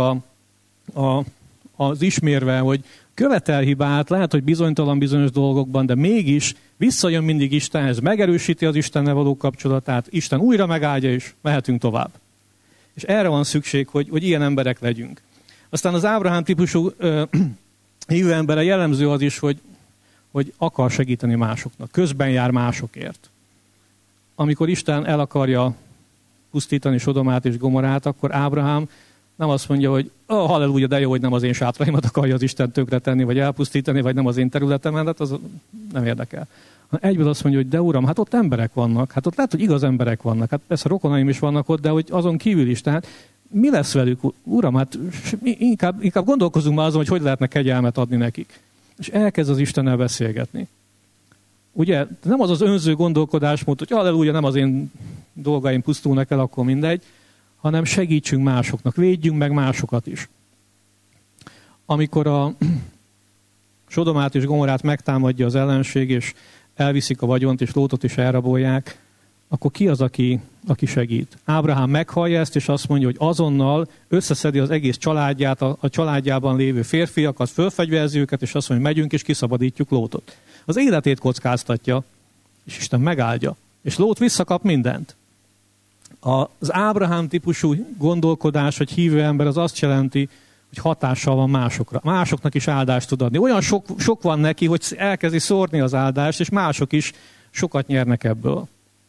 S1: az ismérve, hogy követel hibát, lehet, hogy bizonytalan bizonyos dolgokban, de mégis visszajön mindig Istenhez, megerősíti az Istennel való kapcsolatát, Isten újra megáldja, és mehetünk tovább. És erre van szükség, hogy ilyen emberek legyünk. Aztán az Ábrahám típusú hívő embere jellemző az is, hogy akar segíteni másoknak, közben jár másokért. Amikor Isten el akarja pusztítani Sodomát és Gomorrát, akkor Ábrahám nem azt mondja, hogy halleluja, de jó, hogy nem az én sátraimat akarja az Isten tönkretenni, vagy elpusztítani, vagy nem az én területemet, az nem érdekel. Egyből azt mondja, hogy de Uram, hát ott emberek vannak, hát ott lehet, hogy igaz emberek vannak, hát persze rokonaim is vannak ott, de hogy azon kívül is, tehát mi lesz velük, Uram, hát inkább gondolkozunk már azon, hogy lehetne kegyelmet adni nekik. És elkezd az Istennel beszélgetni. Ugye nem az önző gondolkodásmód, hogy halleluja, nem az én dolgaim pusztulnak el, akkor mindegy, hanem segítsünk másoknak, védjünk meg másokat is. Amikor a Sodomát és Gomorrát megtámadja az ellenség, és elviszik a vagyont, és Lótot is elrabolják, akkor ki az, aki segít? Ábrahám meghallja ezt, és azt mondja, hogy azonnal összeszedi az egész családját, a családjában lévő férfiakat, fölfegyverzi őket, és azt mondja, hogy megyünk és kiszabadítjuk Lótot. Az életét kockáztatja, és Isten megáldja. És Lót visszakap mindent. Az Ábrahám típusú gondolkodás, hogy hívő ember, az azt jelenti, hogy hatással van másokra. Másoknak is áldást tud adni. Olyan sok van neki, hogy elkezdi szórni az áldást, és mások is sokat nyernek ebből.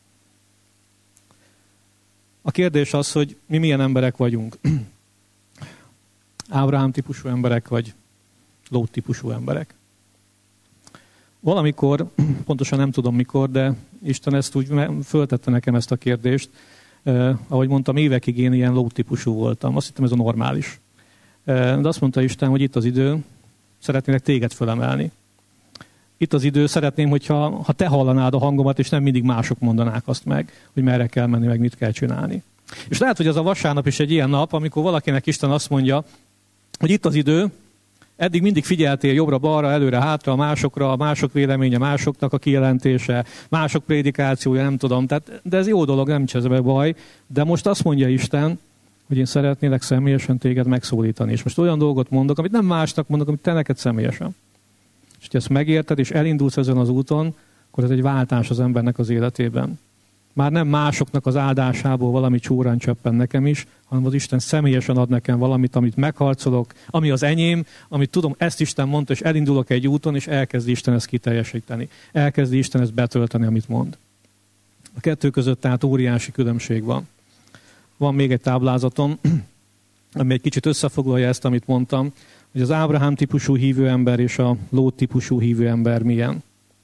S1: A kérdés az, hogy mi milyen emberek vagyunk. Ábrahám típusú emberek, vagy Lót típusú emberek. Valamikor, pontosan nem tudom mikor, de Isten ezt úgy föltette nekem ezt a kérdést. Ahogy mondtam, évekig én ilyen Lót típusú voltam. Azt hittem, ez a normális. De azt mondta Isten, hogy itt az idő, szeretnélek téged fölemelni. Itt az idő, szeretném, hogyha te hallanád a hangomat, és nem mindig mások mondanák azt meg, hogy merre kell menni, meg mit kell csinálni. És lehet, hogy az a vasárnap is egy ilyen nap, amikor valakinek Isten azt mondja, hogy itt az idő, eddig mindig figyeltél jobbra-balra, előre-hátra, a másokra, a mások véleménye, másoknak a kijelentése, mások prédikációja, nem tudom. De ez jó dolog, nem ez baj. De most azt mondja Isten, hogy én szeretnélek személyesen téged megszólítani. És most olyan dolgot mondok, amit nem másnak mondok, amit te neked személyesen. És ha ezt megérted, és elindulsz ezen az úton, akkor ez egy váltás az embernek az életében. Már nem másoknak az áldásából valami csúrán csöppen nekem is, hanem az Isten személyesen ad nekem valamit, amit megharcolok, ami az enyém, amit tudom, ezt Isten mondta, és elindulok egy úton, és elkezdi Isten ezt kiteljesíteni. Elkezdi Isten ezt betölteni, amit mond. A kettő között tehát óriási különbség van. Van még egy táblázatom, ami egy kicsit összefoglalja ezt, amit mondtam, hogy az Ábrahám típusú hívő ember és a Lót típusú hívő ember milyen.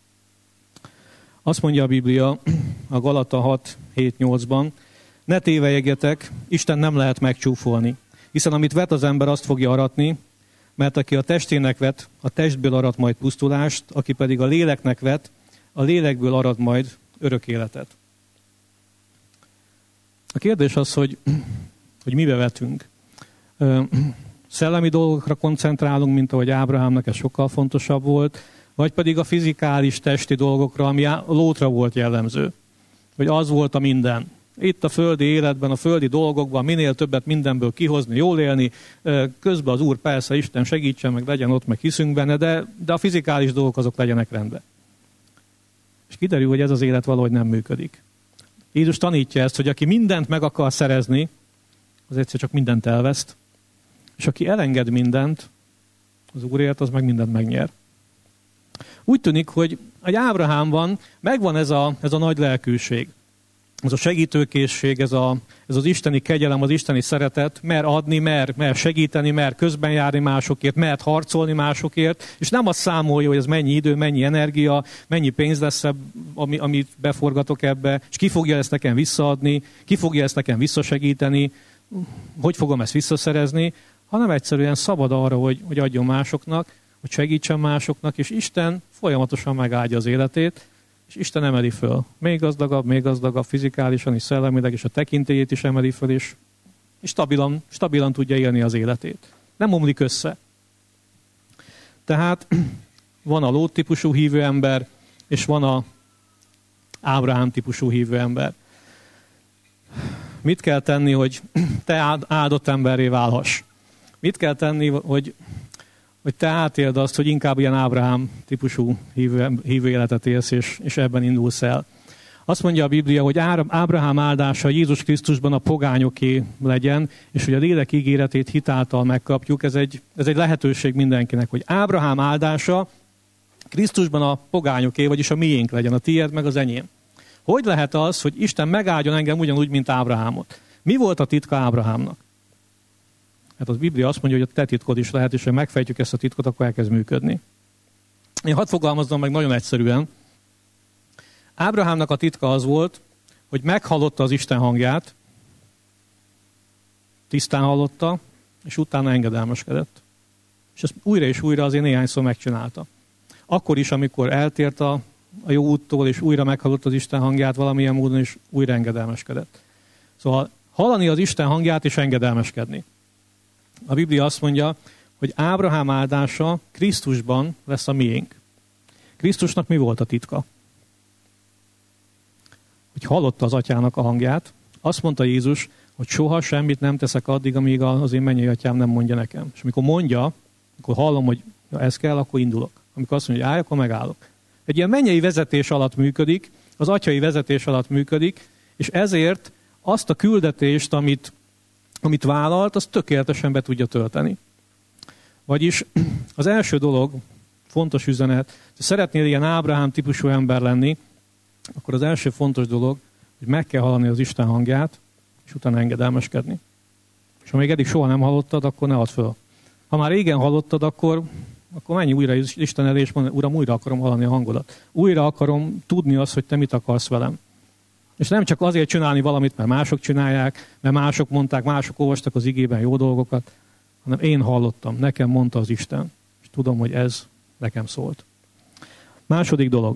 S1: Azt mondja a Biblia a Galata 6:7-8-ban, ne tévejegjetek, Isten nem lehet megcsúfolni, hiszen amit vet az ember, azt fogja aratni, mert aki a testének vet, a testből arat majd pusztulást, aki pedig a léleknek vet, a lélekből arat majd örök életet. A kérdés az, hogy mibe vetünk. Szellemi dolgokra koncentrálunk, mint ahogy Ábrahámnak ez sokkal fontosabb volt, vagy pedig a fizikális, testi dolgokra, ami Lótra volt jellemző. Hogy az volt a minden. Itt a földi életben, a földi dolgokban minél többet mindenből kihozni, jól élni, közben az Úr persze, Isten segítsen, meg legyen ott, meg hiszünk benne, de a fizikális dolgok azok legyenek rendben. És kiderül, hogy ez az élet valahogy nem működik. Jézus tanítja ezt, hogy aki mindent meg akar szerezni, az egyszer csak mindent elveszt, és aki elenged mindent, az Úrért, az meg mindent megnyer. Úgy tűnik, hogy egy Ábrahámban megvan ez a nagy lelkűség, ez a segítőkészség, ez az isteni kegyelem, az isteni szeretet, mer adni, mer segíteni, mer közben járni másokért, mert harcolni másokért, és nem azt számolja, hogy ez mennyi idő, mennyi energia, mennyi pénz lesz, amit beforgatok ebbe, és ki fogja ezt nekem visszaadni, ki fogja ezt nekem visszasegíteni, hogy fogom ezt visszaszerezni, hanem egyszerűen szabad arra, hogy adjon másoknak, hogy segítsen másoknak, és Isten folyamatosan megáldja az életét, és Isten emeli föl. Még gazdagabb fizikálisan és szellemileg, és a tekintélyét is emeli föl, és stabilan tudja élni az életét. Nem omlik össze. Tehát van a Lót típusú hívő ember, és van a Ábrahám típusú hívő ember. Mit kell tenni, hogy te áldott emberré válhass? Mit kell tenni, hogy te átéld azt, hogy inkább ilyen Ábrahám típusú hívő életet élsz, és ebben indulsz el. Azt mondja a Biblia, hogy Ábrahám áldása Jézus Krisztusban a pogányoké legyen, és hogy a lélek ígéretét hitáltal megkapjuk. Ez egy lehetőség mindenkinek, hogy Ábrahám áldása Krisztusban a pogányoké, vagyis a miénk legyen, a tiéd meg az enyém. Hogy lehet az, hogy Isten megáldjon engem ugyanúgy, mint Ábrahámot? Mi volt a titka Ábrahámnak? Hát a Biblia azt mondja, hogy a te titkod is lehet, és ha megfejtjük ezt a titkot, akkor elkezd működni. Én hadd fogalmazom meg nagyon egyszerűen. Ábrahámnak a titka az volt, hogy meghallotta az Isten hangját, tisztán hallotta, és utána engedelmeskedett. És ezt újra és újra azért néhányszor megcsinálta. Akkor is, amikor eltért a jó úttól, és újra meghallotta az Isten hangját valamilyen módon, és újra engedelmeskedett. Szóval hallani az Isten hangját, és engedelmeskedni. A Biblia azt mondja, hogy Ábrahám áldása Krisztusban lesz a miénk. Krisztusnak mi volt a titka? Hogy hallotta az atyának a hangját. Azt mondta Jézus, hogy soha semmit nem teszek addig, amíg az én mennyei atyám nem mondja nekem. És amikor mondja, akkor hallom, hogy ez kell, akkor indulok. Amikor azt mondja, hogy állj, akkor megállok. Egy ilyen mennyei vezetés alatt működik, az atyai vezetés alatt működik, és ezért azt a küldetést, amit vállalt, azt tökéletesen be tudja tölteni. Vagyis az első dolog, fontos üzenet, ha szeretnél ilyen Ábrahám típusú ember lenni, akkor az első fontos dolog, hogy meg kell hallani az Isten hangját, és utána engedelmeskedni. És ha még eddig soha nem hallottad, akkor ne add föl. Ha már régen hallottad, akkor menj újra Isten elé, és mondd, Uram, újra akarom hallani a hangodat. Újra akarom tudni azt, hogy te mit akarsz velem. És nem csak azért csinálni valamit, mert mások csinálják, mert mások mondták, mások olvastak az igében jó dolgokat, hanem én hallottam, nekem mondta az Isten, és tudom, hogy ez nekem szólt. Második dolog.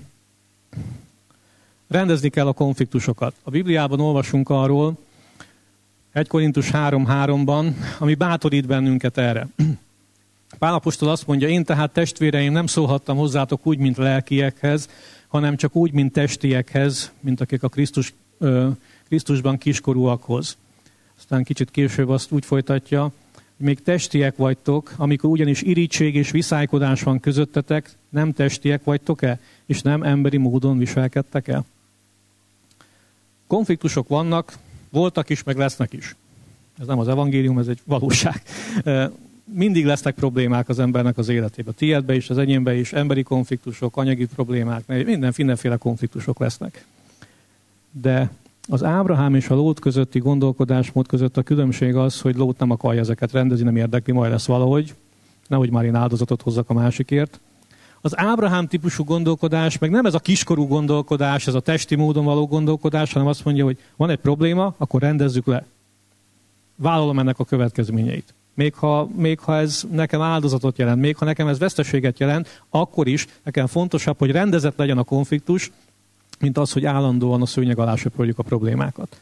S1: Rendezni kell a konfliktusokat. A Bibliában olvasunk arról, 1 Korintus 3:3-ban, ami bátorít bennünket erre. Pál apostol azt mondja, én tehát testvéreim nem szólhattam hozzátok úgy, mint lelkiekhez, hanem csak úgy, mint testiekhez, mint akik a Krisztusban kiskorúakhoz. Aztán kicsit később azt úgy folytatja, hogy még testiek vagytok, amikor ugyanis irigység és viszálykodás van közöttetek, nem testiek vagytok-e, és nem emberi módon viselkedtek-e? Konfliktusok vannak, voltak is, meg lesznek is. Ez nem az evangélium, ez egy valóság. Mindig lesznek problémák az embernek az életében. Tiédbe is, az enyémbe is, emberi konfliktusok, anyagi problémák, mindenféle konfliktusok lesznek. De az Ábrahám és a Lót közötti gondolkodásmód között a különbség az, hogy Lót nem akarja ezeket rendezni, nem érdekli, majd lesz valahogy, nehogy már én áldozatot hozzak a másikért. Az Ábrahám típusú gondolkodás, meg nem ez a kiskorú gondolkodás, ez a testi módon való gondolkodás, hanem azt mondja, hogy van egy probléma, akkor rendezzük le. Vállalom ennek a következményeit. Még ha ez nekem áldozatot jelent, még ha nekem ez veszteséget jelent, akkor is nekem fontosabb, hogy rendezett legyen a konfliktus, mint az, hogy állandóan a szőnyeg alá söpörjük a problémákat.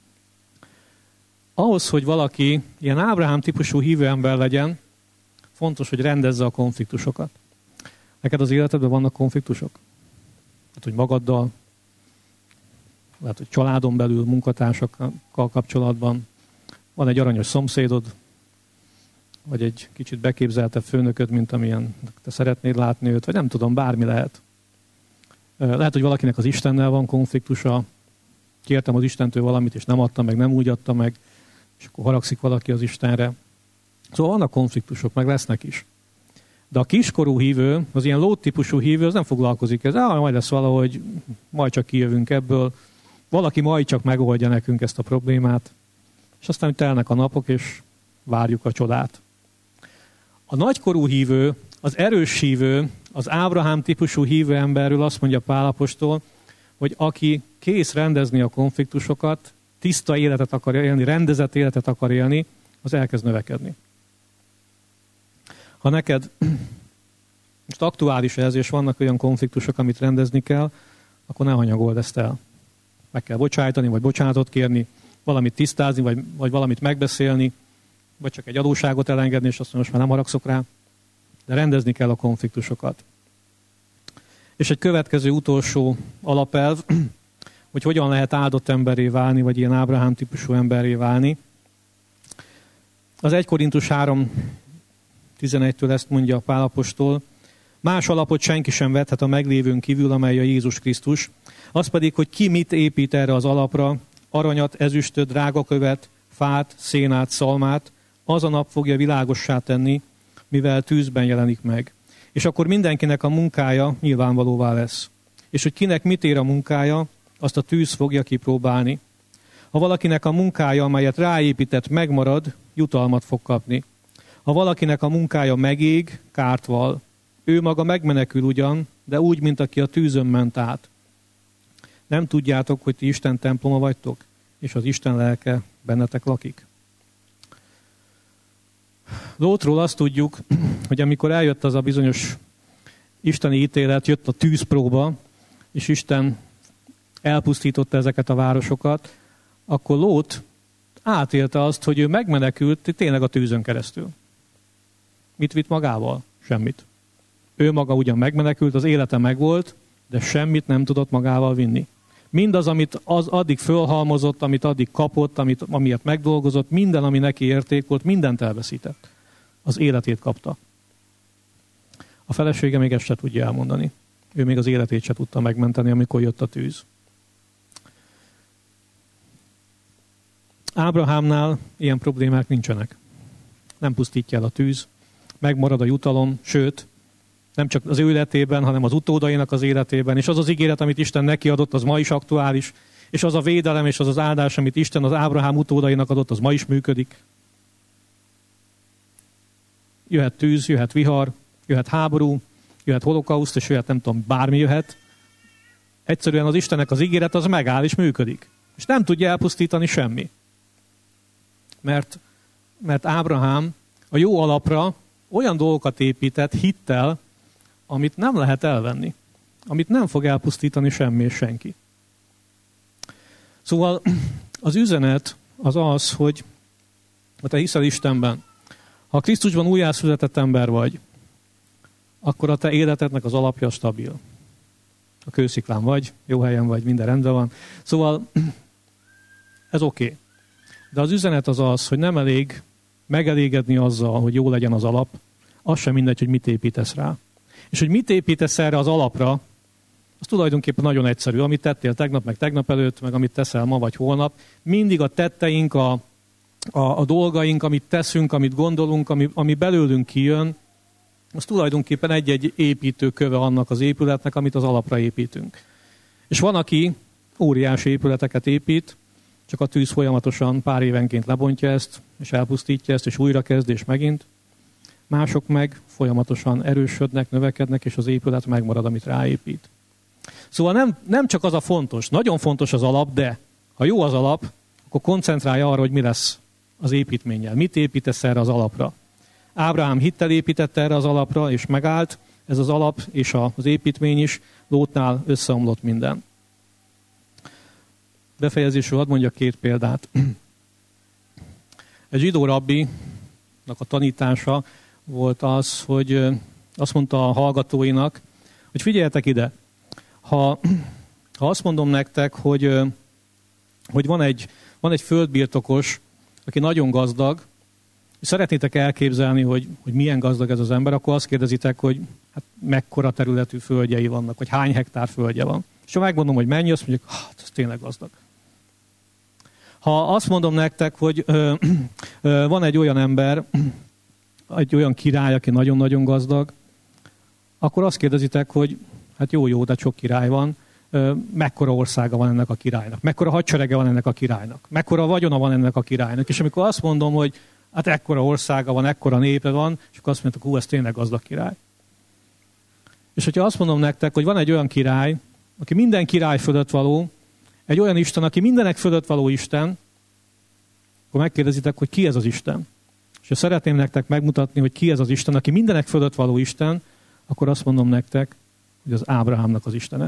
S1: Ahhoz, hogy valaki ilyen Ábrahám típusú hívő ember legyen, fontos, hogy rendezze a konfliktusokat. Neked az életedben vannak konfliktusok? Hát, hogy magaddal, lehet, hogy családon belül, munkatársakkal kapcsolatban. Van egy aranyos szomszédod, vagy egy kicsit beképzeltebb főnököd, mint amilyen te szeretnéd látni őt, vagy nem tudom, bármi lehet. Lehet, hogy valakinek az Istennel van konfliktusa, kértem az Istentől valamit, és nem adta meg, nem úgy adta meg, és akkor haragszik valaki az Istenre. Szóval vannak konfliktusok, meg lesznek is. De a kiskorú hívő, az ilyen Lót-típusú hívő, az nem foglalkozik ezzel, majd lesz valahogy, majd csak kijövünk ebből, valaki majd csak megoldja nekünk ezt a problémát, és aztán telnek a napok, és várjuk a csodát. A nagykorú hívő, az erős hívő, az Ábrahám típusú hívő emberről azt mondja Pál apostol, hogy aki kész rendezni a konfliktusokat, tiszta életet akar élni, rendezett életet akar élni, az elkezd növekedni. Ha neked most aktuális ez, és vannak olyan konfliktusok, amit rendezni kell, akkor ne hanyagold ezt el. Meg kell bocsájtani, vagy bocsánatot kérni, valamit tisztázni, vagy valamit megbeszélni, vagy csak egy adósságot elengedni, és azt mondja, most már nem haragszok rá, de rendezni kell a konfliktusokat. És egy következő utolsó alapelv, hogy hogyan lehet áldott emberré válni, vagy ilyen Ábrahám típusú emberré válni. Az 1 Korintus 3:11-től ezt mondja Pál apostol, más alapot senki sem vethet a meglévőn kívül, amely a Jézus Krisztus. Az pedig, hogy ki mit épít erre az alapra, aranyat, ezüstöt, drágakövet, fát, szénát, szalmát, az a nap fogja világossá tenni, mivel tűzben jelenik meg. És akkor mindenkinek a munkája nyilvánvalóvá lesz. És hogy kinek mit ér a munkája, azt a tűz fogja kipróbálni. Ha valakinek a munkája, amelyet ráépített, megmarad, jutalmat fog kapni. Ha valakinek a munkája megég, kárt val. Ő maga megmenekül ugyan, de úgy, mint aki a tűzön ment át. Nem tudjátok, hogy ti Isten temploma vagytok, és az Isten lelke bennetek lakik? Lótról azt tudjuk, hogy amikor eljött az a bizonyos isteni ítélet, jött a tűzpróba, és Isten elpusztította ezeket a városokat, akkor Lót átélte azt, hogy ő megmenekült tényleg a tűzön keresztül. Mit vitt magával? Semmit. Ő maga ugyan megmenekült, az élete megvolt, de semmit nem tudott magával vinni. Mindaz, amit az addig fölhalmozott, amit addig kapott, amiért megdolgozott, minden, ami neki érték volt, mindent elveszített. Az életét kapta. A felesége még ezt se tudja elmondani. Ő még az életét se tudta megmenteni, amikor jött a tűz. Ábrahámnál ilyen problémák nincsenek. Nem pusztítja el a tűz, megmarad a jutalom, sőt, nem csak az ő életében, hanem az utódainak az életében, és az az ígéret, amit Isten neki adott, az ma is aktuális, és az a védelem és az az áldás, amit Isten az Ábrahám utódainak adott, az ma is működik. Jöhet tűz, jöhet vihar, jöhet háború, jöhet holokauszt, és jöhet nem tudom, bármi jöhet. Egyszerűen az Istennek az ígéret az megáll és működik. És nem tudja elpusztítani semmi. Mert Ábrahám a jó alapra olyan dolgokat épített hittel, amit nem lehet elvenni. Amit nem fog elpusztítani semmi és senki. Szóval az üzenet az az, hogy ha te hiszel Istenben, ha Krisztusban újjászületett ember vagy, akkor a te életednek az alapja stabil. A kősziklán vagy, jó helyen vagy, minden rendben van. Szóval ez oké. De az üzenet az az, hogy nem elég megelégedni azzal, hogy jó legyen az alap, az sem mindegy, hogy mit építesz rá. És hogy mit építesz erre az alapra, az tulajdonképpen nagyon egyszerű. Amit tettél tegnap, meg tegnap előtt, meg amit teszel ma vagy holnap, mindig a tetteink, a dolgaink, amit teszünk, amit gondolunk, ami belőlünk kijön, az tulajdonképpen egy-egy építőköve annak az épületnek, amit az alapra építünk. És van, aki óriási épületeket épít, csak a tűz folyamatosan pár évenként lebontja ezt, és elpusztítja ezt, és újra kezd, és megint. Mások meg folyamatosan erősödnek, növekednek, és az épület megmarad, amit ráépít. Szóval nem csak az a fontos, nagyon fontos az alap, de ha jó az alap, akkor koncentrálj arra, hogy mi lesz az építménnyel. Mit építesz erre az alapra? Ábrahám hittel építette erre az alapra, és megállt. Ez az alap és az építmény is. Lótnál összeomlott minden. Befejezésül hadd mondjak 2 példát. Egy zsidó rabbinak a tanítása volt az, hogy azt mondta a hallgatóinak, hogy figyeljetek ide, ha azt mondom nektek, hogy hogy van egy földbirtokos, aki nagyon gazdag, és szeretnétek elképzelni, hogy milyen gazdag ez az ember, akkor azt kérdezitek, hogy hát mekkora területű földjei vannak, vagy hány hektár földje van. És ha megmondom, hogy mennyi, azt mondjuk, hát ez tényleg gazdag. Ha azt mondom nektek, hogy van egy olyan ember, egy olyan király, aki nagyon-nagyon gazdag, akkor azt kérdezitek, hogy hát jó, de sok király van, mekkora országa van ennek a királynak, mekkora hadserege van ennek a királynak, mekkora vagyona van ennek a királynak. És amikor azt mondom, hogy hát ekkora országa van, ekkora népe van, és akkor azt mondjuk, ez tényleg gazdag király. És hogyha azt mondom nektek, hogy van egy olyan király, aki minden király fölött való, egy olyan Isten, aki mindenek fölött való Isten, akkor megkérdezitek, hogy ki ez az Isten. És ha szeretném nektek megmutatni, hogy ki ez az Isten, aki mindenek fölött való Isten, akkor azt mondom nektek, hogy az Ábrahámnak az Istene.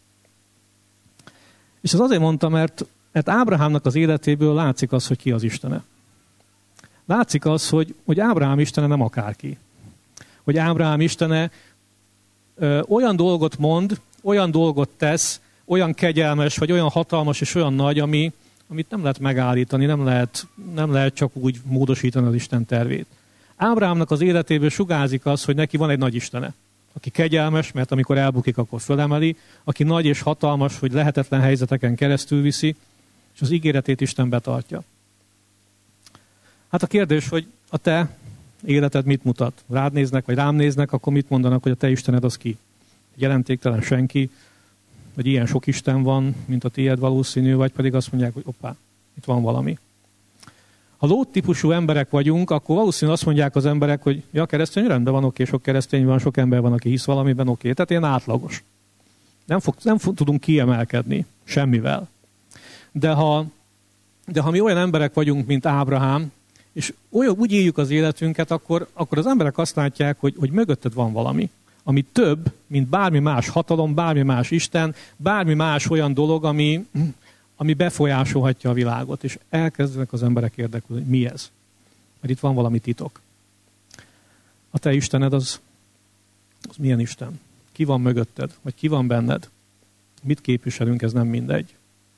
S1: És ez azért mondtam, mert Ábrahámnak az életéből látszik az, hogy ki az Istene. Látszik az, hogy Ábrahám Istene nem akárki. Hogy Ábrahám Istene olyan dolgot mond, olyan dolgot tesz, olyan kegyelmes, vagy olyan hatalmas és olyan nagy, amit nem lehet megállítani, nem lehet csak úgy módosítani az Isten tervét. Ábrahámnak az életéből sugárzik az, hogy neki van egy nagy Istene, aki kegyelmes, mert amikor elbukik, akkor fölemeli, aki nagy és hatalmas, hogy lehetetlen helyzeteken keresztül viszi, és az ígéretét Isten betartja. Hát a kérdés, hogy a te életed mit mutat? Rád néznek, vagy rám néznek, akkor mit mondanak, hogy a te Istened az ki? Jelentéktelen senki, vagy ilyen sok Isten van, mint a tiéd valószínű, vagy pedig azt mondják, hogy hoppá, itt van valami. Ha Lót típusú emberek vagyunk, akkor valószínűleg azt mondják az emberek, hogy ja, keresztény rendben van, oké, sok keresztény van, sok ember van, aki hisz valamiben, oké. Tehát ilyen átlagos. Nem tudunk kiemelkedni semmivel. De ha mi olyan emberek vagyunk, mint Ábrahám, és úgy éljük az életünket, akkor az emberek azt látják, hogy mögötted van valami, ami több, mint bármi más hatalom, bármi más Isten, bármi más olyan dolog, ami befolyásolhatja a világot. És elkezdenek az emberek érdeklődni, hogy mi ez. Mert itt van valami titok. A te Istened az milyen Isten? Ki van mögötted? Vagy ki van benned? Mit képviselünk, ez nem mindegy.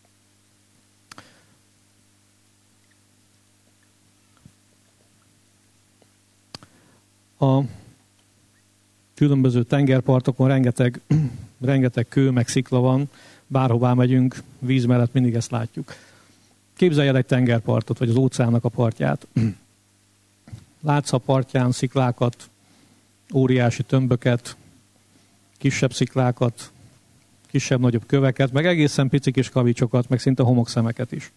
S1: A különböző tengerpartokon rengeteg kő, meg szikla van, bárhová megyünk, víz mellett mindig ezt látjuk. Képzelj el egy tengerpartot, vagy az óceánnak a partját. Látsz a partján sziklákat, óriási tömböket, kisebb sziklákat, kisebb-nagyobb köveket, meg egészen pici kis kavicsokat, meg szinte homokszemeket is.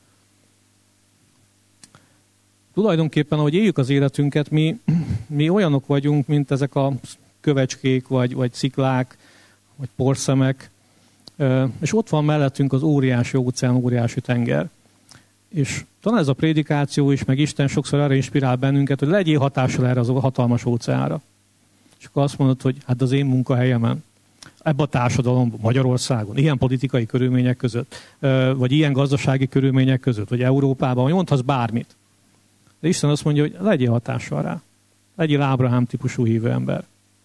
S1: Tulajdonképpen, ahogy éljük az életünket, mi olyanok vagyunk, mint ezek a kövecskék, vagy sziklák, vagy porszemek, és ott van mellettünk az óriási óceán, óriási tenger. És talán ez a prédikáció is, meg Isten sokszor arra inspirál bennünket, hogy legyél hatással erre az hatalmas óceánra. És akkor azt mondod, hogy hát az én munkahelyemen, ebben a társadalomban, Magyarországon, ilyen politikai körülmények között, vagy ilyen gazdasági körülmények között, vagy Európában, vagy mondhatsz bármit. De Isten azt mondja, hogy legyél hatással rá. Legyél Ábrahám típusú hívő ember.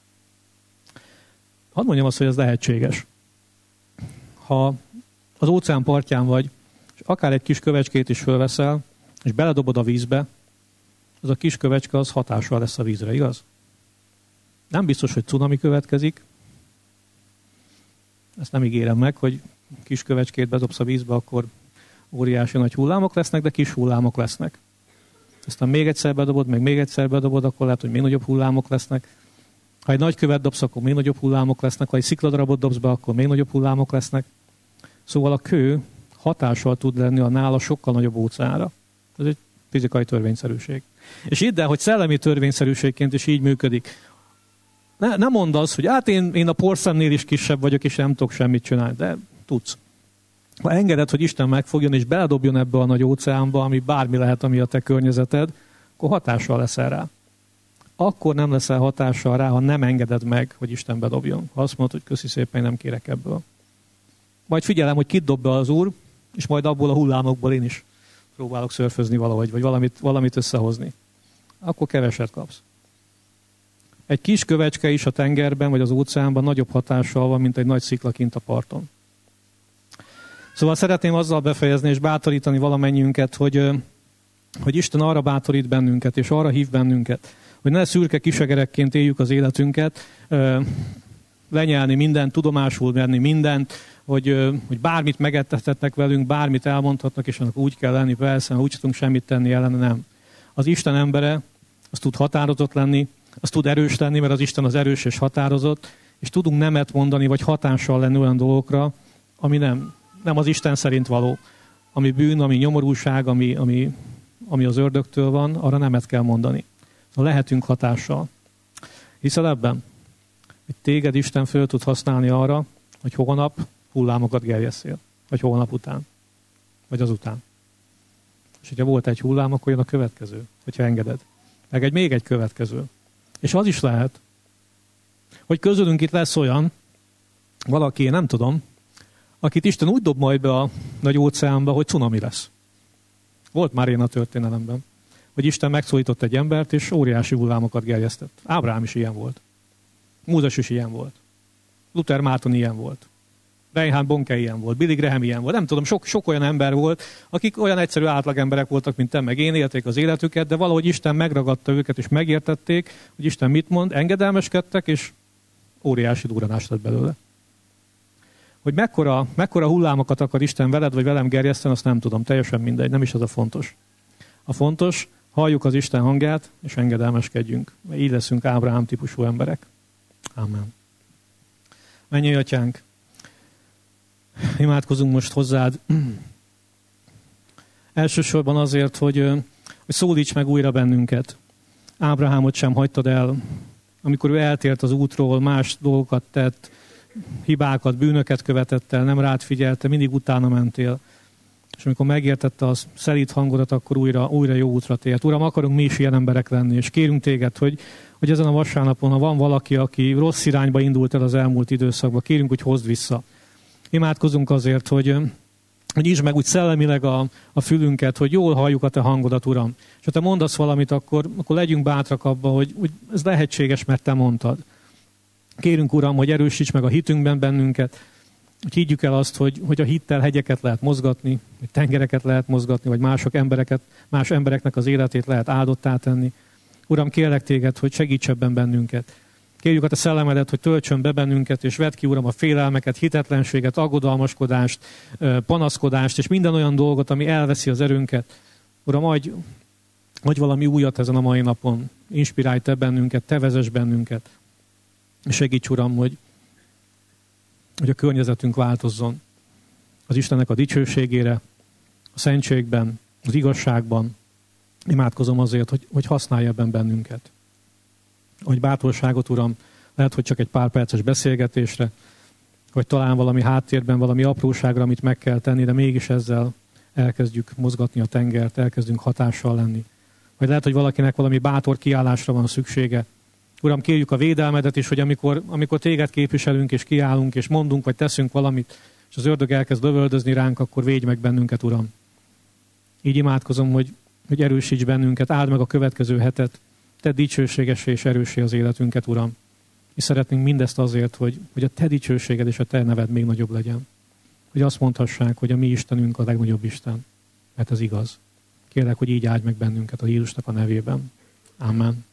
S1: Hadd mondjam azt, hogy ez lehetséges. Ha az óceán partján vagy, és akár egy kis kövecskét is fölveszel, és beledobod a vízbe, az a kis kövecske az hatással lesz a vízre, igaz? Nem biztos, hogy cunami következik. Ezt nem ígérem meg, hogy kis kövecskét bedobsz a vízbe, akkor óriási nagy hullámok lesznek, de kis hullámok lesznek. Aztán még egyszer bedobod, meg még egyszer bedobod, akkor lehet, hogy még nagyobb hullámok lesznek. Ha egy nagy követ dobsz, akkor még nagyobb hullámok lesznek. Ha egy szikladarabot dobsz be, akkor még nagyobb hullámok lesznek. Szóval a kő hatással tud lenni a nála sokkal nagyobb óceánra. Ez egy fizikai törvényszerűség. És hidd el, hogy szellemi törvényszerűségként is így működik. Nem mondd azt, hogy hát én a porszemnél is kisebb vagyok, és nem tudok semmit csinálni, de tudsz. Ha engeded, hogy Isten megfogjon, és beledobjon ebbe a nagy óceánba, ami bármi lehet, ami a te környezeted, akkor hatással leszel rá. Akkor nem leszel hatással rá, ha nem engeded meg, hogy Isten bedobjon. Ha azt mondod, hogy köszi szépen, nem kérek ebből. Majd figyelem, hogy kit dob be az Úr, és majd abból a hullámokból én is próbálok szörfözni valahogy, vagy valamit összehozni. Akkor keveset kapsz. Egy kis kövecske is a tengerben, vagy az óceánban nagyobb hatással van, mint egy nagy szikla kint a parton. Szóval szeretném azzal befejezni és bátorítani valamennyiünket, hogy Isten arra bátorít bennünket, és arra hív bennünket, hogy ne szürke kisegerekként éljük az életünket, lenyelni mindent, tudomásul venni mindent, hogy bármit megettethetnek velünk, bármit elmondhatnak, és annak úgy kell lenni, persze, úgy tudunk semmit tenni ellene, nem. Az Isten embere, az tud határozott lenni, az tud erős lenni, mert az Isten az erős és határozott, és tudunk nemet mondani, vagy hatással lenni olyan dolgokra, ami nem az Isten szerint való. Ami bűn, ami nyomorúság, ami az ördögtől van, arra nemet kell mondani. Lehetünk hatással. Hiszel ebben? Hogy téged Isten föl tud használni arra, hogy holnap hullámokat gerjesszél. Vagy holnap után. Vagy azután. És hogyha volt egy hullám, akkor jön a következő, hogyha engeded. Meg még egy következő. És az is lehet, hogy közülünk itt lesz olyan, valaki, nem tudom, akit Isten úgy dob majd be a nagy óceánba, hogy cunami lesz. Volt már ilyen a történelemben, hogy Isten megszólított egy embert, és óriási hullámokat gerjesztett. Ábrahám is ilyen volt. Mózes is ilyen volt. Luther Márton ilyen volt. Reinhard Bonke ilyen volt. Billy Graham ilyen volt. Nem tudom, sok olyan ember volt, akik olyan egyszerű átlagemberek voltak, mint te, meg én, élték az életüket, de valahogy Isten megragadta őket, és megértették, hogy Isten mit mond, engedelmeskedtek, és óriási durranás lett belőle. Hogy mekkora hullámokat akar Isten veled, vagy velem gerjeszteni, azt nem tudom, teljesen mindegy, nem is az a fontos. A fontos, halljuk az Isten hangját, és engedelmeskedjünk. Így leszünk Ábrahám típusú emberek. Amen. Mennyei Atyánk, imádkozunk most hozzád. Elsősorban azért, hogy szólíts meg újra bennünket. Ábrahámot sem hagytad el, amikor ő eltért az útról, más dolgokat tett, hibákat, bűnöket követett el, nem rád figyelte, mindig utána mentél. És amikor megértette a szelíd hangodat, akkor újra jó útra tért. Uram, akarunk mi is ilyen emberek lenni, és kérünk téged, hogy ezen a vasárnapon, ha van valaki, aki rossz irányba indult el az elmúlt időszakban, kérünk, hogy hozd vissza. Imádkozunk azért, hogy nyisd meg úgy szellemileg a fülünket, hogy jól halljuk a te hangodat, Uram. És ha te mondasz valamit, akkor legyünk bátrak abba, hogy ez lehetséges, mert te mondtad. Kérünk, Uram, hogy erősíts meg a hitünkben bennünket, hogy higgyük el azt, hogy a hittel hegyeket lehet mozgatni, hogy tengereket lehet mozgatni, vagy más embereknek az életét lehet áldottá tenni. Uram, kérlek téged, hogy segíts ebben bennünket. Kérjük a te szellemedet, hogy töltsön be bennünket, és vedd ki, Uram, a félelmeket, hitetlenséget, aggodalmaskodást, panaszkodást, és minden olyan dolgot, ami elveszi az erőnket. Uram, adj valami újat ezen a mai napon. Inspirálj te bennünket, te vezess bennünket. És segíts, Uram, hogy a környezetünk változzon az Istennek a dicsőségére, a szentségben, az igazságban. Imádkozom azért, hogy használj ebben bennünket. Hogy bátorságot, Uram, lehet, hogy csak egy pár perces beszélgetésre, vagy talán valami háttérben, valami apróságra, amit meg kell tenni, de mégis ezzel elkezdjük mozgatni a tengert, elkezdünk hatással lenni. Vagy lehet, hogy valakinek valami bátor kiállásra van szüksége. Uram, kérjük a védelmedet is, hogy amikor téged képviselünk, és kiállunk, és mondunk, vagy teszünk valamit, és az ördög elkezd lövöldözni ránk, akkor védj meg bennünket, Uram. Így imádkozom, hogy erősíts bennünket, áld meg a következő hetet, tedd dicsőségessé és erőssé az életünket, Uram. És szeretnénk mindezt azért, hogy a te dicsőséged és a te neved még nagyobb legyen. Hogy azt mondhassák, hogy a mi Istenünk a legnagyobb Isten. Mert ez igaz. Kérlek, hogy így áldj meg bennünket a Jézusnak a nevében. Amen.